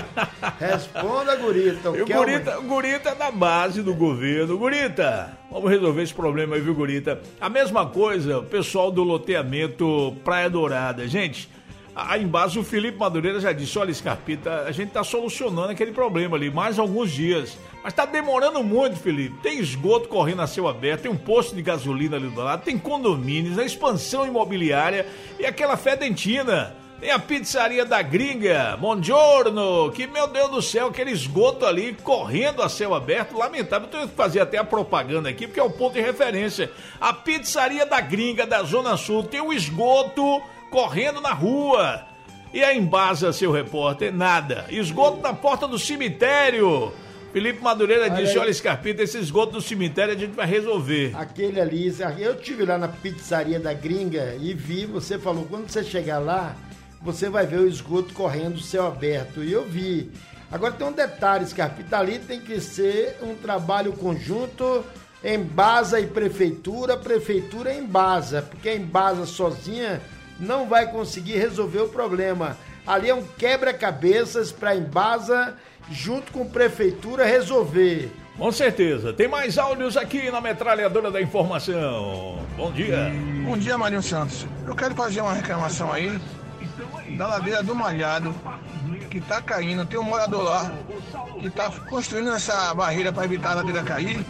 Responda, Gurita. O Gurita é da base do governo. Gurita, vamos resolver esse problema aí, viu, Gurita? A mesma coisa, o pessoal do loteamento Praia Dourada. Gente, aí embaixo o Felipe Madureira já disse, olha, Scarpita, a gente tá solucionando aquele problema ali, mais alguns dias. Mas tá demorando muito, Felipe. Tem esgoto correndo a céu aberto, tem um posto de gasolina ali do lado, tem condomínios, a expansão imobiliária e aquela fedentina. Tem a pizzaria da Gringa, Buongiorno, que, meu Deus do céu, aquele esgoto ali correndo a céu aberto, lamentável. Eu tenho que fazer até a propaganda aqui, porque é o ponto de referência. A pizzaria da Gringa, da Zona Sul, tem o esgoto correndo na rua. E a Embasa, seu repórter, nada. Esgoto na porta do cemitério. Felipe Madureira disse, olha, Scarpita, esse esgoto do cemitério a gente vai resolver. Aquele ali, eu estive lá na pizzaria da Gringa e vi, você falou, quando você chegar lá, você vai ver o esgoto correndo céu aberto. E eu vi. Agora tem um detalhe, Scarpita, ali tem que ser um trabalho conjunto, Embasa e prefeitura e Embasa, porque a Embasa sozinha não vai conseguir resolver o problema. Ali é um quebra-cabeças para a Embasa, junto com a prefeitura, resolver. Com certeza. Tem mais áudios aqui na Metralhadora da Informação. Bom dia. Bom dia, Marinho Santos. Eu quero fazer uma reclamação aí da ladeira do Malhado, que tá caindo. Tem um morador lá que tá construindo essa barreira para evitar a ladeira cair.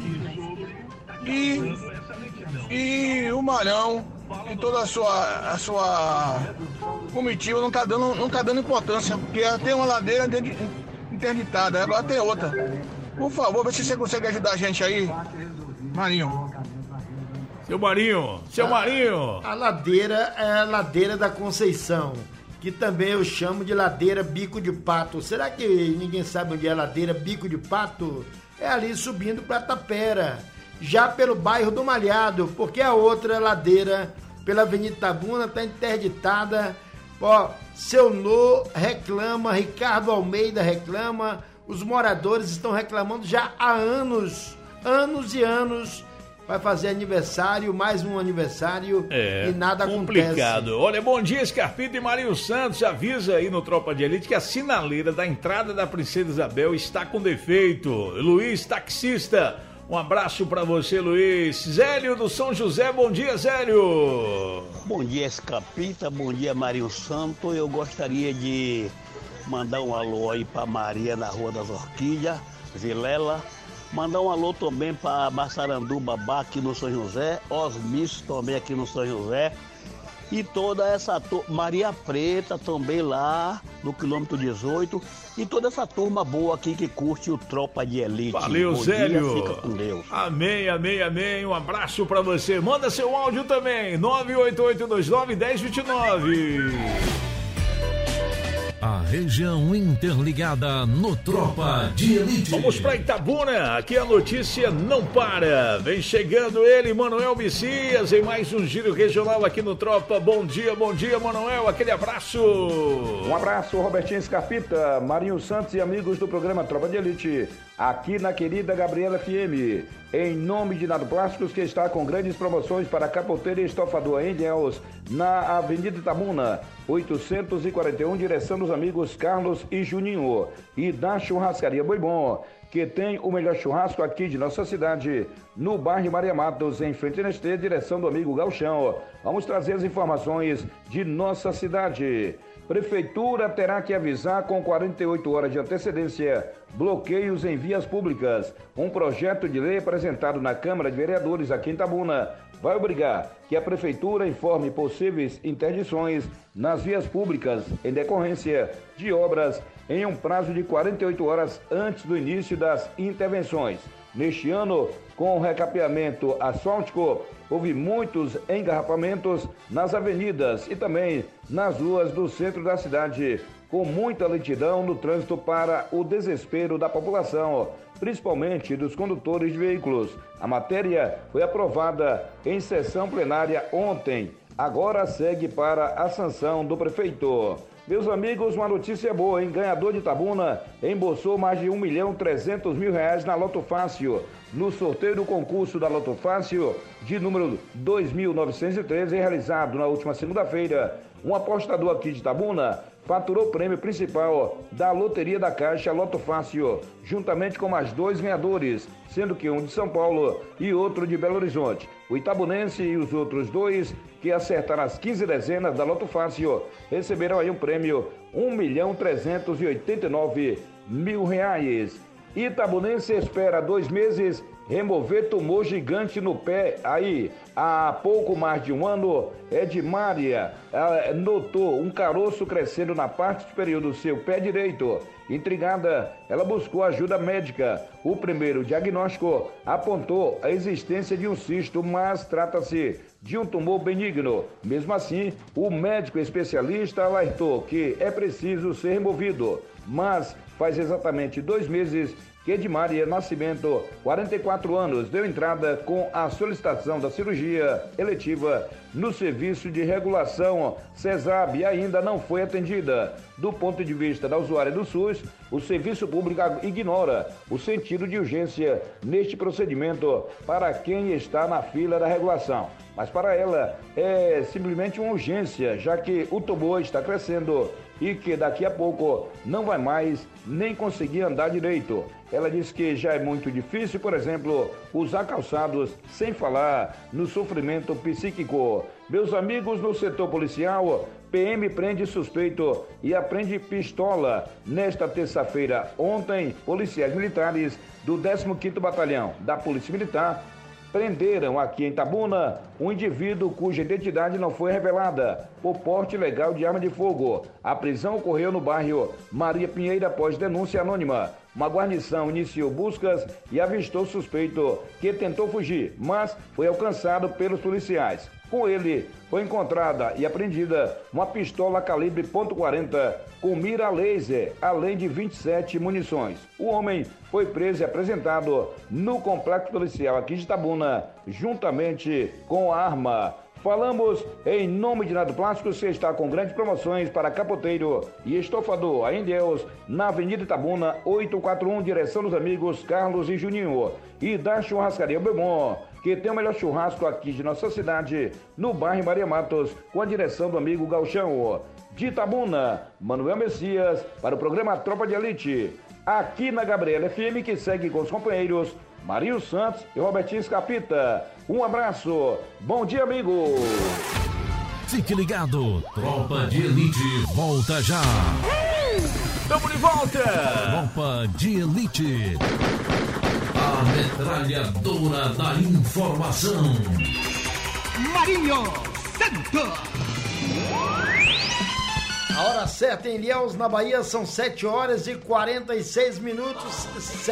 E o Marão e toda a sua comitiva não tá dando importância, porque tem uma ladeira interditada, agora tem outra. Por favor, vê se você consegue ajudar a gente aí, Marinho. Marinho. A ladeira é a ladeira da Conceição, que também eu chamo de ladeira Bico de Pato. Será que ninguém sabe onde é a ladeira Bico de Pato? É ali subindo para Tapera, já pelo bairro do Malhado, porque a outra ladeira pela Avenida Itabuna está interditada. Ó, Seu Nô reclama, Ricardo Almeida reclama, os moradores estão reclamando já há anos e anos. Vai fazer aniversário, mais um aniversário e nada complicado. acontece. Olha, bom dia, Scarpita e Marinho Santos. Avisa aí no Tropa de Elite que a sinaleira da entrada da Princesa Isabel está com defeito. Luiz, taxista, um abraço pra você, Luiz. Zélio do São José, bom dia, Zélio. Bom dia, Scarpita, bom dia, Marinho Santos. Eu gostaria de mandar um alô aí pra Maria na Rua das Orquídeas, Vilela. Mandar um alô também para Massarandu Babá aqui no São José, Osmício também aqui no São José e toda essa Maria Preta também lá no quilômetro 18 e toda essa turma boa aqui que curte o Tropa de Elite. Valeu, bom Zélio. Dia, fica com Deus. Amém, amém, amém. Um abraço para você. Manda seu áudio também, 98829-1029. A região interligada no Tropa de Elite. Vamos pra Itabuna, aqui a notícia não para. Vem chegando ele, Manuel Messias, em mais um giro regional aqui no Tropa. Bom dia, Manuel, aquele abraço. Um abraço, Robertinho Scarpita, Marinho Santos e amigos do programa Tropa de Elite, aqui na querida Gabriela FM. Em nome de Nado Plásticos, que está com grandes promoções para capoteiro e estofador em Ilhéus, na Avenida Itabuna, 841, direção dos amigos Carlos e Juninho. E da Churrascaria Boi Bom, que tem o melhor churrasco aqui de nossa cidade, no bairro Maria Matos, em frente à Nestlé, direção do amigo Gauchão. Vamos trazer as informações de nossa cidade. Prefeitura terá que avisar com 48 horas de antecedência bloqueios em vias públicas. Um projeto de lei apresentado na Câmara de Vereadores aqui em Itabuna vai obrigar que a Prefeitura informe possíveis interdições nas vias públicas em decorrência de obras em um prazo de 48 horas antes do início das intervenções. Neste ano, com o recapeamento asfáltico, houve muitos engarrafamentos nas avenidas e também nas ruas do centro da cidade, com muita lentidão no trânsito para o desespero da população, principalmente dos condutores de veículos. A matéria foi aprovada em sessão plenária ontem, agora segue para a sanção do prefeito. Meus amigos, uma notícia boa, hein? Ganhador de Itabuna embolsou mais de R$1.300.000 na Loto Fácil, no sorteio do concurso da Loto Fácil, de número 2.913, realizado na última segunda-feira. Um apostador aqui de Itabuna faturou o prêmio principal da Loteria da Caixa Loto Fácil, juntamente com mais dois ganhadores, sendo que um de São Paulo e outro de Belo Horizonte. O itabunense e os outros dois que acertaram as 15 dezenas da Loto Fácil receberão aí um prêmio R$1.389.000. Itabunense espera 2 meses remover tumor gigante no pé. Aí, há pouco mais de um ano, Edmária notou um caroço crescendo na parte superior do seu pé direito. Intrigada, ela buscou ajuda médica. O primeiro diagnóstico apontou a existência de um cisto, mas trata-se de um tumor benigno. Mesmo assim, o médico especialista alertou que é preciso ser removido, mas faz exatamente 2 meses que Edmária Nascimento, 44 anos, deu entrada com a solicitação da cirurgia eletiva no serviço de regulação CESAB e ainda não foi atendida. Do ponto de vista da usuária do SUS, o serviço público ignora o sentido de urgência neste procedimento para quem está na fila da regulação. Mas para ela é simplesmente uma urgência, já que o tumor está crescendo e que daqui a pouco não vai mais nem conseguir andar direito. Ela diz que já é muito difícil, por exemplo, usar calçados, sem falar no sofrimento psíquico. Meus amigos, no setor policial, PM prende suspeito e apreende pistola. Nesta terça-feira, ontem, policiais militares do 15º Batalhão da Polícia Militar prenderam aqui em Itabuna um indivíduo cuja identidade não foi revelada por porte ilegal de arma de fogo. A prisão ocorreu no bairro Maria Pinheira após denúncia anônima. Uma guarnição iniciou buscas e avistou o suspeito que tentou fugir, mas foi alcançado pelos policiais. Com ele, foi encontrada e apreendida uma pistola calibre .40 com mira laser, além de 27 munições. O homem foi preso e apresentado no complexo policial aqui de Itabuna, juntamente com a arma. Falamos em nome de Nado Plásticos, que está com grandes promoções para capoteiro e estofador. Aí em Deus, na Avenida Itabuna, 841, direção dos amigos Carlos e Juninho. E da Churrascaria Belmont, que tem o melhor churrasco aqui de nossa cidade, no bairro Maria Matos, com a direção do amigo Galchão. De Itabuna, Manuel Messias, para o programa Tropa de Elite. Aqui na Gabriela FM, que segue com os companheiros Marinho Santos e Robertinho Escapita. Um abraço. Bom dia, amigo. Fique ligado. Tropa de Elite volta já. Tamo de volta. Tropa de Elite. A metralhadora da informação. Marinho Santos. A hora certa em Ilhéus, na Bahia, são 7 horas e 46 minutos,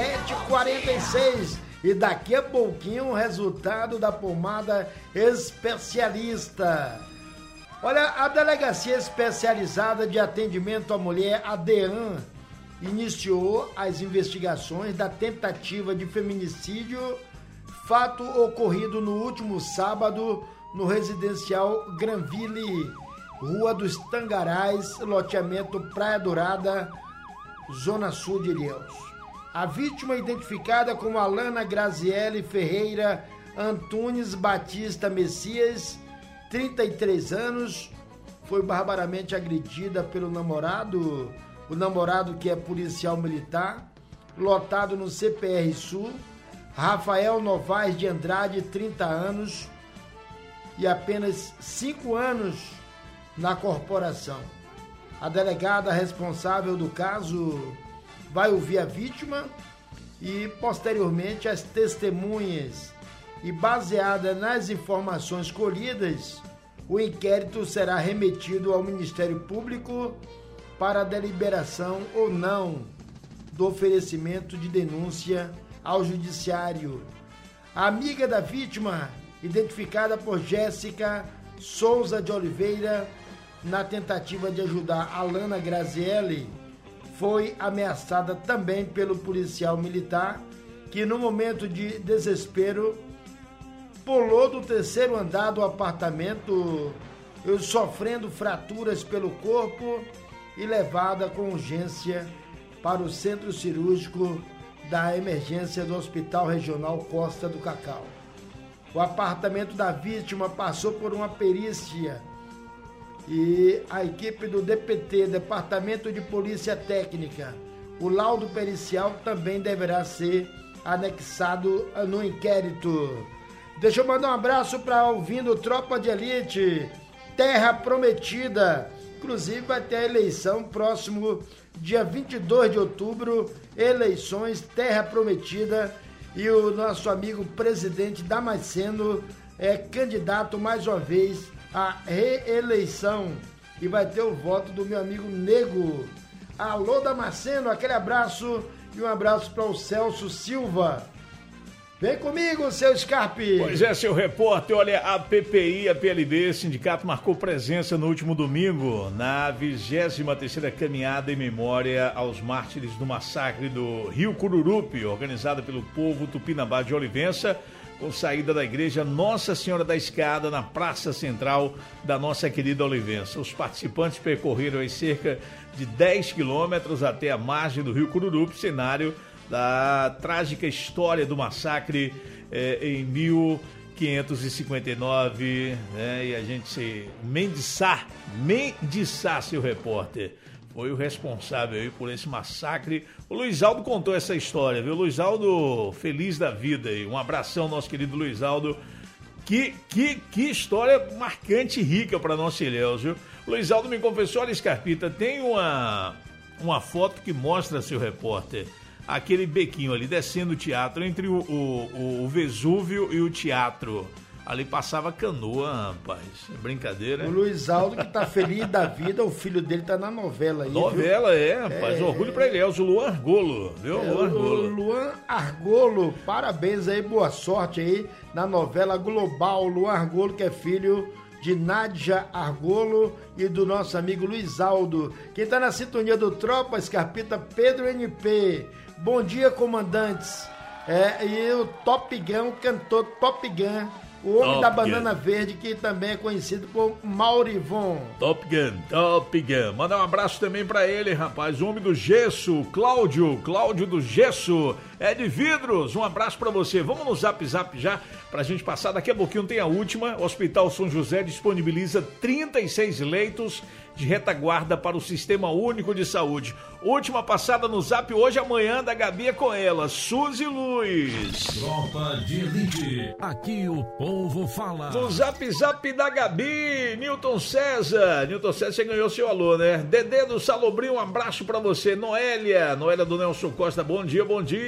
7h46. E daqui a pouquinho o resultado da pomada especialista. Olha, a Delegacia Especializada de Atendimento à Mulher, a DEAN, iniciou as investigações da tentativa de feminicídio, fato ocorrido no último sábado no residencial Granville, Rua dos Tangarais, loteamento Praia Dourada, Zona Sul de Ilhéus. A vítima, identificada como Alana Graziele Ferreira Antunes Batista Messias, 33 anos, foi barbaramente agredida pelo namorado, o namorado que é policial militar, lotado no CPR Sul, Rafael Novaes de Andrade, 30 anos, e apenas 5 anos na corporação. A delegada responsável do caso vai ouvir a vítima e, posteriormente, as testemunhas. E, baseada nas informações colhidas, o inquérito será remetido ao Ministério Público para a deliberação ou não do oferecimento de denúncia ao Judiciário. A amiga da vítima, identificada por Jéssica Souza de Oliveira, na tentativa de ajudar Alana Graziele, foi ameaçada também pelo policial militar, que no momento de desespero pulou do 3º andar do apartamento, sofrendo fraturas pelo corpo e levada com urgência para o centro cirúrgico da emergência do Hospital Regional Costa do Cacau. O apartamento da vítima passou por uma perícia e a equipe do DPT, Departamento de Polícia Técnica, o laudo pericial também deverá ser anexado no inquérito. Deixa eu mandar um abraço para ouvindo Tropa de Elite, Terra Prometida. Inclusive vai ter a eleição próximo dia 22 de outubro, eleições Terra Prometida, e o nosso amigo presidente Damasceno é candidato mais uma vez à reeleição e vai ter o voto do meu amigo Nego. Alô Damasceno, aquele abraço e um abraço para o Celso Silva. Vem comigo, seu Scarpe. Pois é, seu repórter, olha, a PPI, a PLB, sindicato marcou presença no último domingo na 23ª caminhada em memória aos mártires do massacre do Rio Cururupi, organizada pelo povo Tupinambá de Olivença, com saída da igreja Nossa Senhora da Escada, na Praça Central da nossa querida Olivença. Os participantes percorreram aí cerca de 10 quilômetros até a margem do Rio Cururupi, cenário da trágica história do massacre em 1559, né? E a gente Mendissá, seu repórter, foi o responsável aí por esse massacre. O Luiz Aldo contou essa história, viu? Luiz Aldo, feliz da vida aí. Um abração, nosso querido Luiz Aldo. Que história marcante e rica para nós Ilhéus, viu? Luiz Aldo me confessou, olha, Scarpita, tem uma foto que mostra, seu repórter, aquele bequinho ali, descendo o teatro, entre o Vesúvio e o teatro. Ali passava canoa, rapaz. Brincadeira. O Luiz Aldo, que tá feliz da vida, o filho dele tá na novela aí. Novela, viu? Rapaz. Orgulho pra ele, é o Luan Argolo, viu? Luan Argolo, parabéns aí, boa sorte aí na novela global. Luan Argolo, que é filho de Nádia Argolo e do nosso amigo Luiz Aldo. Quem tá na sintonia do Tropa Escarpita, Pedro NP. Bom dia, comandantes. E o Top Gun, o cantor Top Gun, o homem da banana verde, que também é conhecido por Maurivon. Top Gun. Manda um abraço também pra ele, rapaz. O homem do gesso, Cláudio do gesso. É de vidros. Um abraço pra você. Vamos no Zap já, pra gente passar. Daqui a pouquinho tem a última. O Hospital São José disponibiliza 36 leitos de retaguarda para o Sistema Único de Saúde. Última passada no Zap hoje, amanhã da Gabi é com ela, Suzy Luiz. Tropa de Elite, aqui o povo fala. No Zap da Gabi, Newton César, você ganhou seu alô, né? Dedê do Salobrinho, um abraço pra você. Noélia do Nelson Costa, bom dia.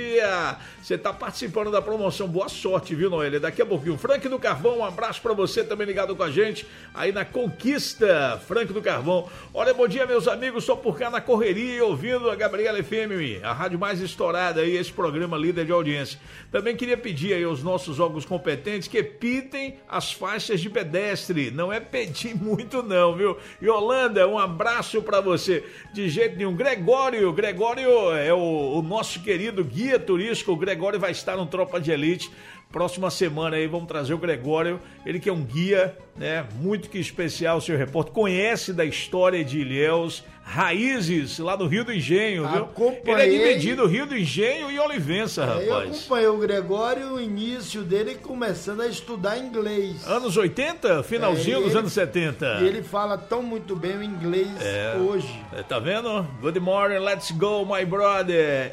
Você tá participando da promoção, boa sorte, viu, Noélia? Daqui a pouquinho, Frank do Carvão, um abraço pra você também ligado com a gente aí na Conquista, Frank do Carvão. Olha, bom dia, meus amigos, estou por cá na correria, ouvindo a Gabriela FM, a rádio mais estourada aí, esse programa líder de audiência. Também queria pedir aí aos nossos órgãos competentes que pitem as faixas de pedestre, não é pedir muito não, viu? Yolanda, um abraço pra você. De jeito nenhum. Gregório é o nosso querido guia turístico, o Gregório vai estar no Tropa de Elite. Próxima semana aí vamos trazer o Gregório, ele que é um guia, né, muito que especial, seu repórter, conhece da história de Ilhéus, raízes lá no Rio do Engenho, viu? Ele é dividido Rio do Engenho e Olivença, rapaz. Eu acompanhei o Gregório, o início dele começando a estudar inglês. Anos 80? Finalzinho dos anos 70. E ele fala tão muito bem o inglês hoje. Tá vendo? Good morning, let's go, my brother.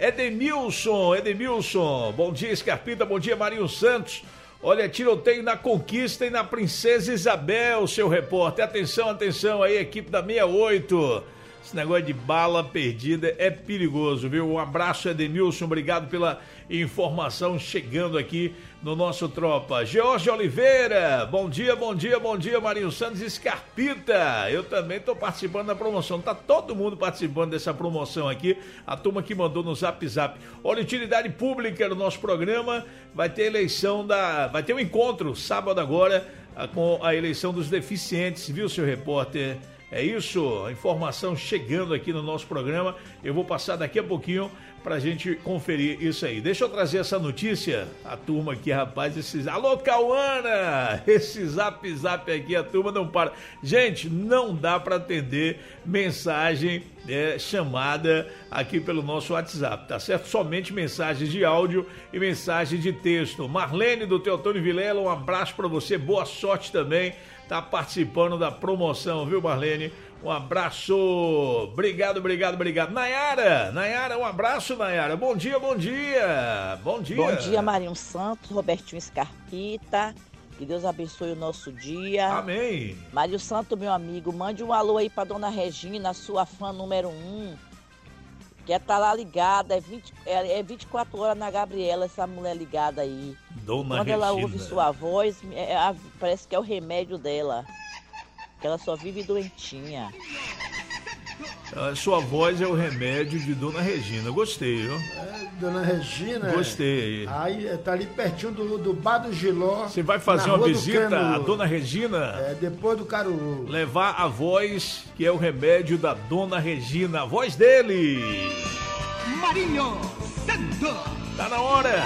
Edemilson. Bom dia, Escarpita, bom dia, Marinho Santos. Olha, tiroteio na Conquista e na Princesa Isabel, seu repórter. Atenção aí, equipe da 68. Esse negócio de bala perdida é perigoso, viu? Um abraço, Edemilson, obrigado pela informação chegando aqui no nosso Tropa. George Oliveira, bom dia, Marinho Santos Escarpita. Eu também estou participando da promoção, tá todo mundo participando dessa promoção aqui, a turma que mandou no Zap. Olha, utilidade pública no nosso programa, vai ter um encontro sábado agora com a eleição dos deficientes, viu, seu repórter? É isso, a informação chegando aqui no nosso programa. Eu vou passar daqui a pouquinho pra gente conferir isso aí. Deixa eu trazer essa notícia. A turma aqui, rapaz, alô, Cauana! Esse zap aqui, a turma não para. Gente, não dá pra atender mensagem, chamada aqui pelo nosso WhatsApp, tá certo? Somente mensagens de áudio e mensagem de texto. Marlene do Teotônio Vilela, um abraço pra você, boa sorte também. Tá participando da promoção, viu, Marlene? Um abraço, obrigado. Nayara, um abraço, Nayara. Bom dia. Bom dia, Marinho Santos, Robertinho Escarpita. Que Deus abençoe o nosso dia. Amém. Marinho Santos, meu amigo, mande um alô aí pra Dona Regina, sua fã número 1. Que tá lá ligada, é 24 horas na Gabriela, essa mulher ligada aí. Dona Quando Regina. Ela ouve sua voz, parece que é o remédio dela. Que ela só vive doentinha. A sua voz é o remédio de Dona Regina. Gostei, viu? Dona Regina. Gostei. Aí tá ali pertinho do Bar do Giló. Você vai fazer uma visita à Dona Regina? Depois do Caruru. Levar a voz que é o remédio da Dona Regina. A voz dele. Marinho Santos. Tá na hora.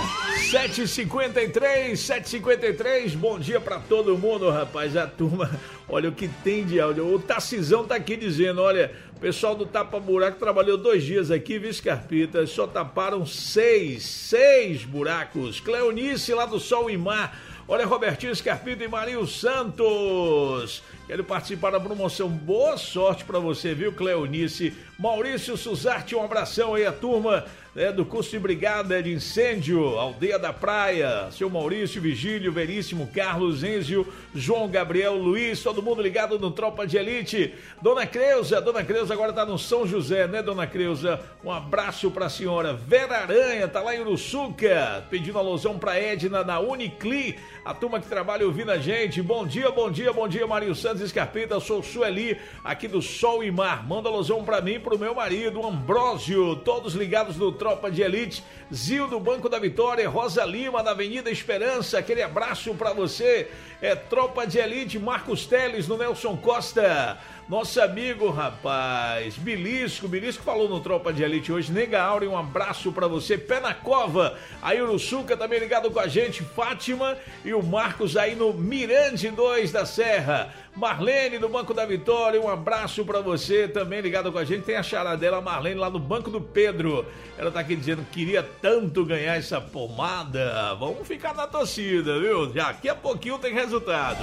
7h53. Bom dia pra todo mundo, rapaz. A turma, olha o que tem de áudio. O Tarcisão tá aqui dizendo, olha, o pessoal do Tapa Buraco trabalhou 2 dias aqui, viu, Escarpita? Só taparam 6 buracos. Cleonice lá do Sol e Mar. Olha, Robertinho Escarpita e Marinho Santos. querem participar da promoção. Boa sorte para você, viu, Cleonice? Maurício Suzarte, um abração aí, a turma do curso de brigada de incêndio, Aldeia da Praia, seu Maurício, Vigílio, Veríssimo, Carlos, Enzio, João, Gabriel, Luiz, todo mundo ligado no Tropa de Elite. Dona Creuza agora tá no São José, né, Dona Creuza? Um abraço pra senhora. Vera Aranha, tá lá em Uruçuca, pedindo alusão pra Edna na Unicli, a turma que trabalha ouvindo a gente. Bom dia, Mário Santos Escarpeta, sou Sueli, aqui do Sol e Mar. Manda alusão pra mim e pro meu marido, Ambrósio, todos ligados no Tropa de Elite. Zil do Banco da Vitória, Rosa Lima da Avenida Esperança, aquele abraço pra você. Tropa de Elite, Marcos Teles no Nelson Costa. Nosso amigo, rapaz, Bilisco falou no Tropa de Elite hoje. Nega Aure, um abraço pra você. Pé na Cova, aí Uruçuca também ligado com a gente. Fátima e o Marcos aí no Mirante 2 da Serra. Marlene do Banco da Vitória, um abraço pra você, também ligado com a gente. Tem a charadela Marlene lá no Banco do Pedro. Ela tá aqui dizendo que queria tanto ganhar essa pomada. Vamos ficar na torcida, viu? Daqui a pouquinho tem resultado.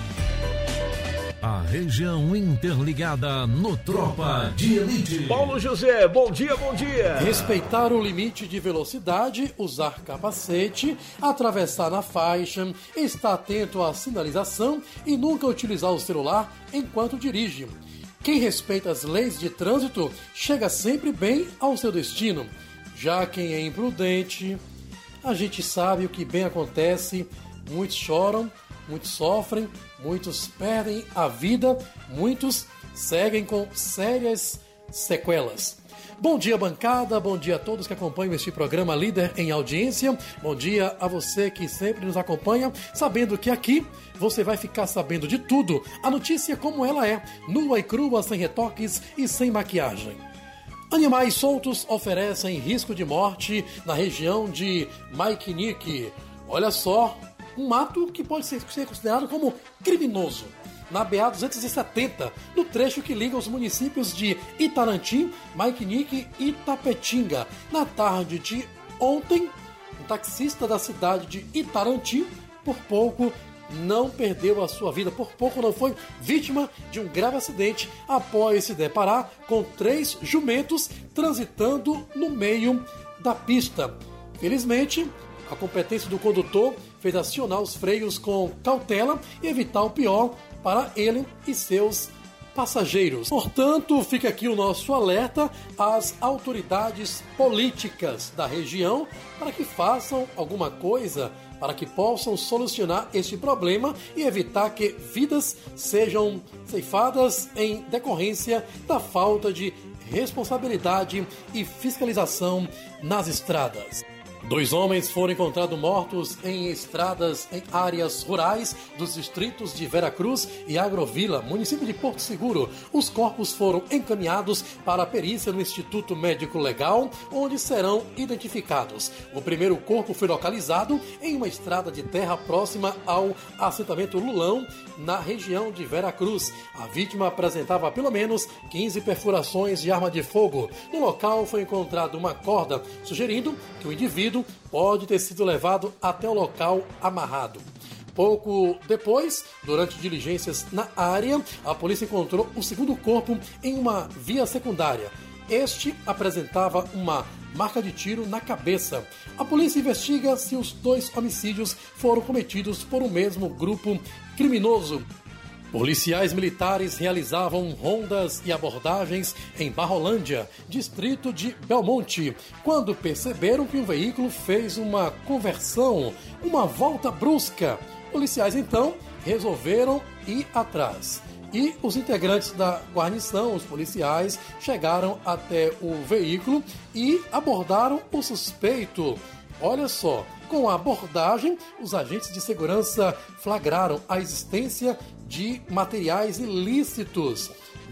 A região interligada no Tropa de Elite. Paulo José, bom dia. Respeitar o limite de velocidade, usar capacete, atravessar na faixa, estar atento à sinalização e nunca utilizar o celular enquanto dirige. Quem respeita as leis de trânsito chega sempre bem ao seu destino. Já quem é imprudente, a gente sabe o que bem acontece, muitos choram, muitos sofrem, muitos perdem a vida, muitos seguem com sérias sequelas. Bom dia, bancada, bom dia a todos que acompanham este programa líder em audiência. Bom dia a você que sempre nos acompanha, sabendo que aqui você vai ficar sabendo de tudo. A notícia como ela é, nua e crua, sem retoques e sem maquiagem. Animais soltos oferecem risco de morte na região de Maikinique. Olha só, um ato que pode ser considerado como criminoso. Na BA-270, no trecho que liga os municípios de Itarantim, Maikinique e Itapetinga. Na tarde de ontem, um taxista da cidade de Itarantim, por pouco não perdeu a sua vida, por pouco não foi vítima de um grave acidente após se deparar com 3 jumentos transitando no meio da pista. Felizmente, a competência do condutor fez acionar os freios com cautela e evitar o pior para ele e seus passageiros. Portanto, fica aqui o nosso alerta às autoridades políticas da região para que façam alguma coisa, para que possam solucionar este problema e evitar que vidas sejam ceifadas em decorrência da falta de responsabilidade e fiscalização nas estradas. 2 homens foram encontrados mortos em estradas em áreas rurais dos distritos de Veracruz e Agrovila, município de Porto Seguro. Os corpos foram encaminhados para a perícia no Instituto Médico Legal, onde serão identificados. O primeiro corpo foi localizado em uma estrada de terra próxima ao assentamento Lulão, na região de Veracruz. A vítima apresentava pelo menos 15 perfurações de arma de fogo. No local foi encontrada uma corda, sugerindo que o indivíduo pode ter sido levado até o local amarrado. Pouco depois, durante diligências na área, a polícia encontrou o segundo corpo em uma via secundária. Este apresentava uma marca de tiro na cabeça. A polícia investiga se os 2 homicídios foram cometidos por um mesmo grupo criminoso. Policiais militares realizavam rondas e abordagens em Barrolândia, distrito de Belmonte, quando perceberam que um veículo fez uma conversão, uma volta brusca. Policiais, então, resolveram ir atrás. E os integrantes da guarnição, os policiais, chegaram até o veículo e abordaram o suspeito. Olha só, com a abordagem, os agentes de segurança flagraram a existência de materiais ilícitos.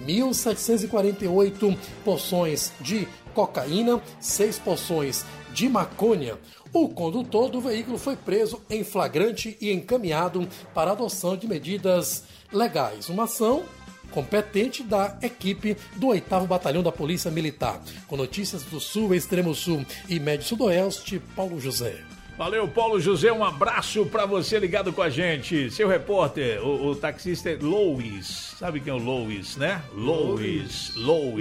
1.748 porções de cocaína, 6 porções de maconha. O condutor do veículo foi preso em flagrante e encaminhado para a adoção de medidas legais. Uma ação competente da equipe do 8º Batalhão da Polícia Militar. Com notícias do Sul, Extremo Sul e Médio Sudoeste, Paulo José. Valeu, Paulo José, um abraço pra você ligado com a gente. Seu repórter, o taxista é Louis. Sabe quem é o Louis, né? Louis.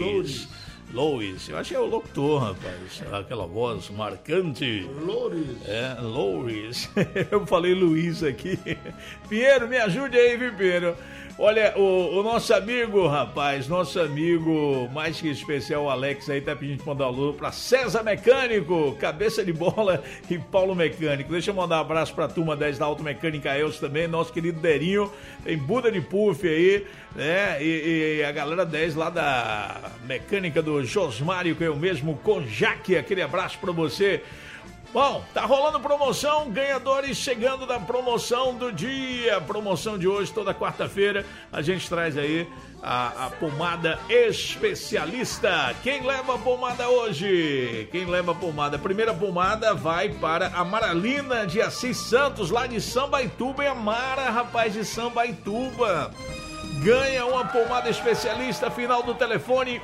Eu acho que é o locutor, rapaz. Aquela voz marcante. Louis. Eu falei Luiz aqui. Pinheiro, me ajude aí, viu, Pinheiro? Olha, o nosso amigo, rapaz, nosso amigo mais que especial, o Alex aí, tá pedindo pra mandar um alô pra César Mecânico, Cabeça de Bola e Paulo Mecânico. Deixa eu mandar um abraço pra turma 10 da Auto Mecânica Elcio também, nosso querido Derinho, tem Buda de Puff aí, né? E a galera 10 lá da Mecânica do Josmário, que é o mesmo Conjac, aquele abraço pra você. Bom, tá rolando promoção, ganhadores chegando da promoção do dia, promoção de hoje, toda quarta-feira, a gente traz aí a pomada especialista. Quem leva a pomada hoje? Quem leva a pomada? A primeira pomada vai para a Maralina de Assis Santos, lá de Sambaituba, e a Mara, rapaz, de Sambaituba. Ganha uma pomada especialista, final do telefone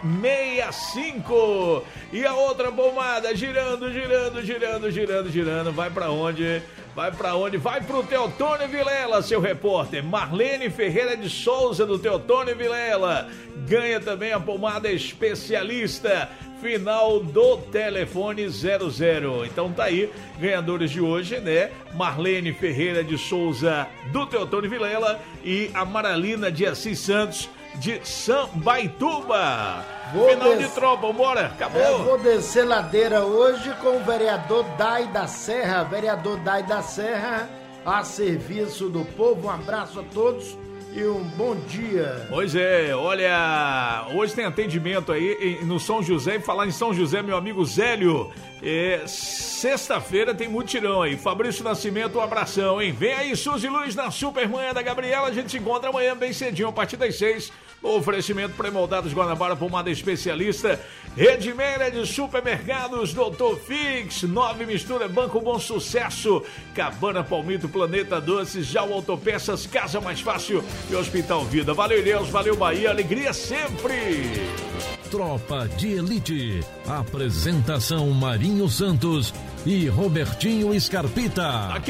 65. E a outra pomada girando. Vai pra onde? Vai pro Teotônio Vilela, seu repórter. Marlene Ferreira de Souza, do Teotônio Vilela. Ganha também a pomada especialista, final do telefone 00. Então tá aí, ganhadores de hoje, né? Marlene Ferreira de Souza, do Teotônio Vilela, e a Maralina de Assis Santos, de Sambaituba. Final de tropa, bora, acabou. Eu vou descer ladeira hoje com o vereador Dai da Serra. Vereador Dai da Serra, a serviço do povo. Um abraço a todos e um bom dia. Pois é, olha, hoje tem atendimento aí no São José. E falar em São José, meu amigo Zélio, sexta-feira tem mutirão aí. Fabrício Nascimento, um abração, hein? Vem aí, Suzy Luz, na Supermanhã da Gabriela. A gente se encontra amanhã bem cedinho, a partir das 6. Oferecimento pré-moldados Guanabara, pomada especialista. Redmeira de Supermercados, Doutor Fix, 9 Mistura, Banco Bom Sucesso, Cabana Palmito, Planeta Doces, Já o Autopeças, Casa Mais Fácil e Hospital Vida. Valeu, Deus, valeu, Bahia, alegria sempre. Tropa de Elite. Apresentação Marinho Santos e Robertinho Scarpita.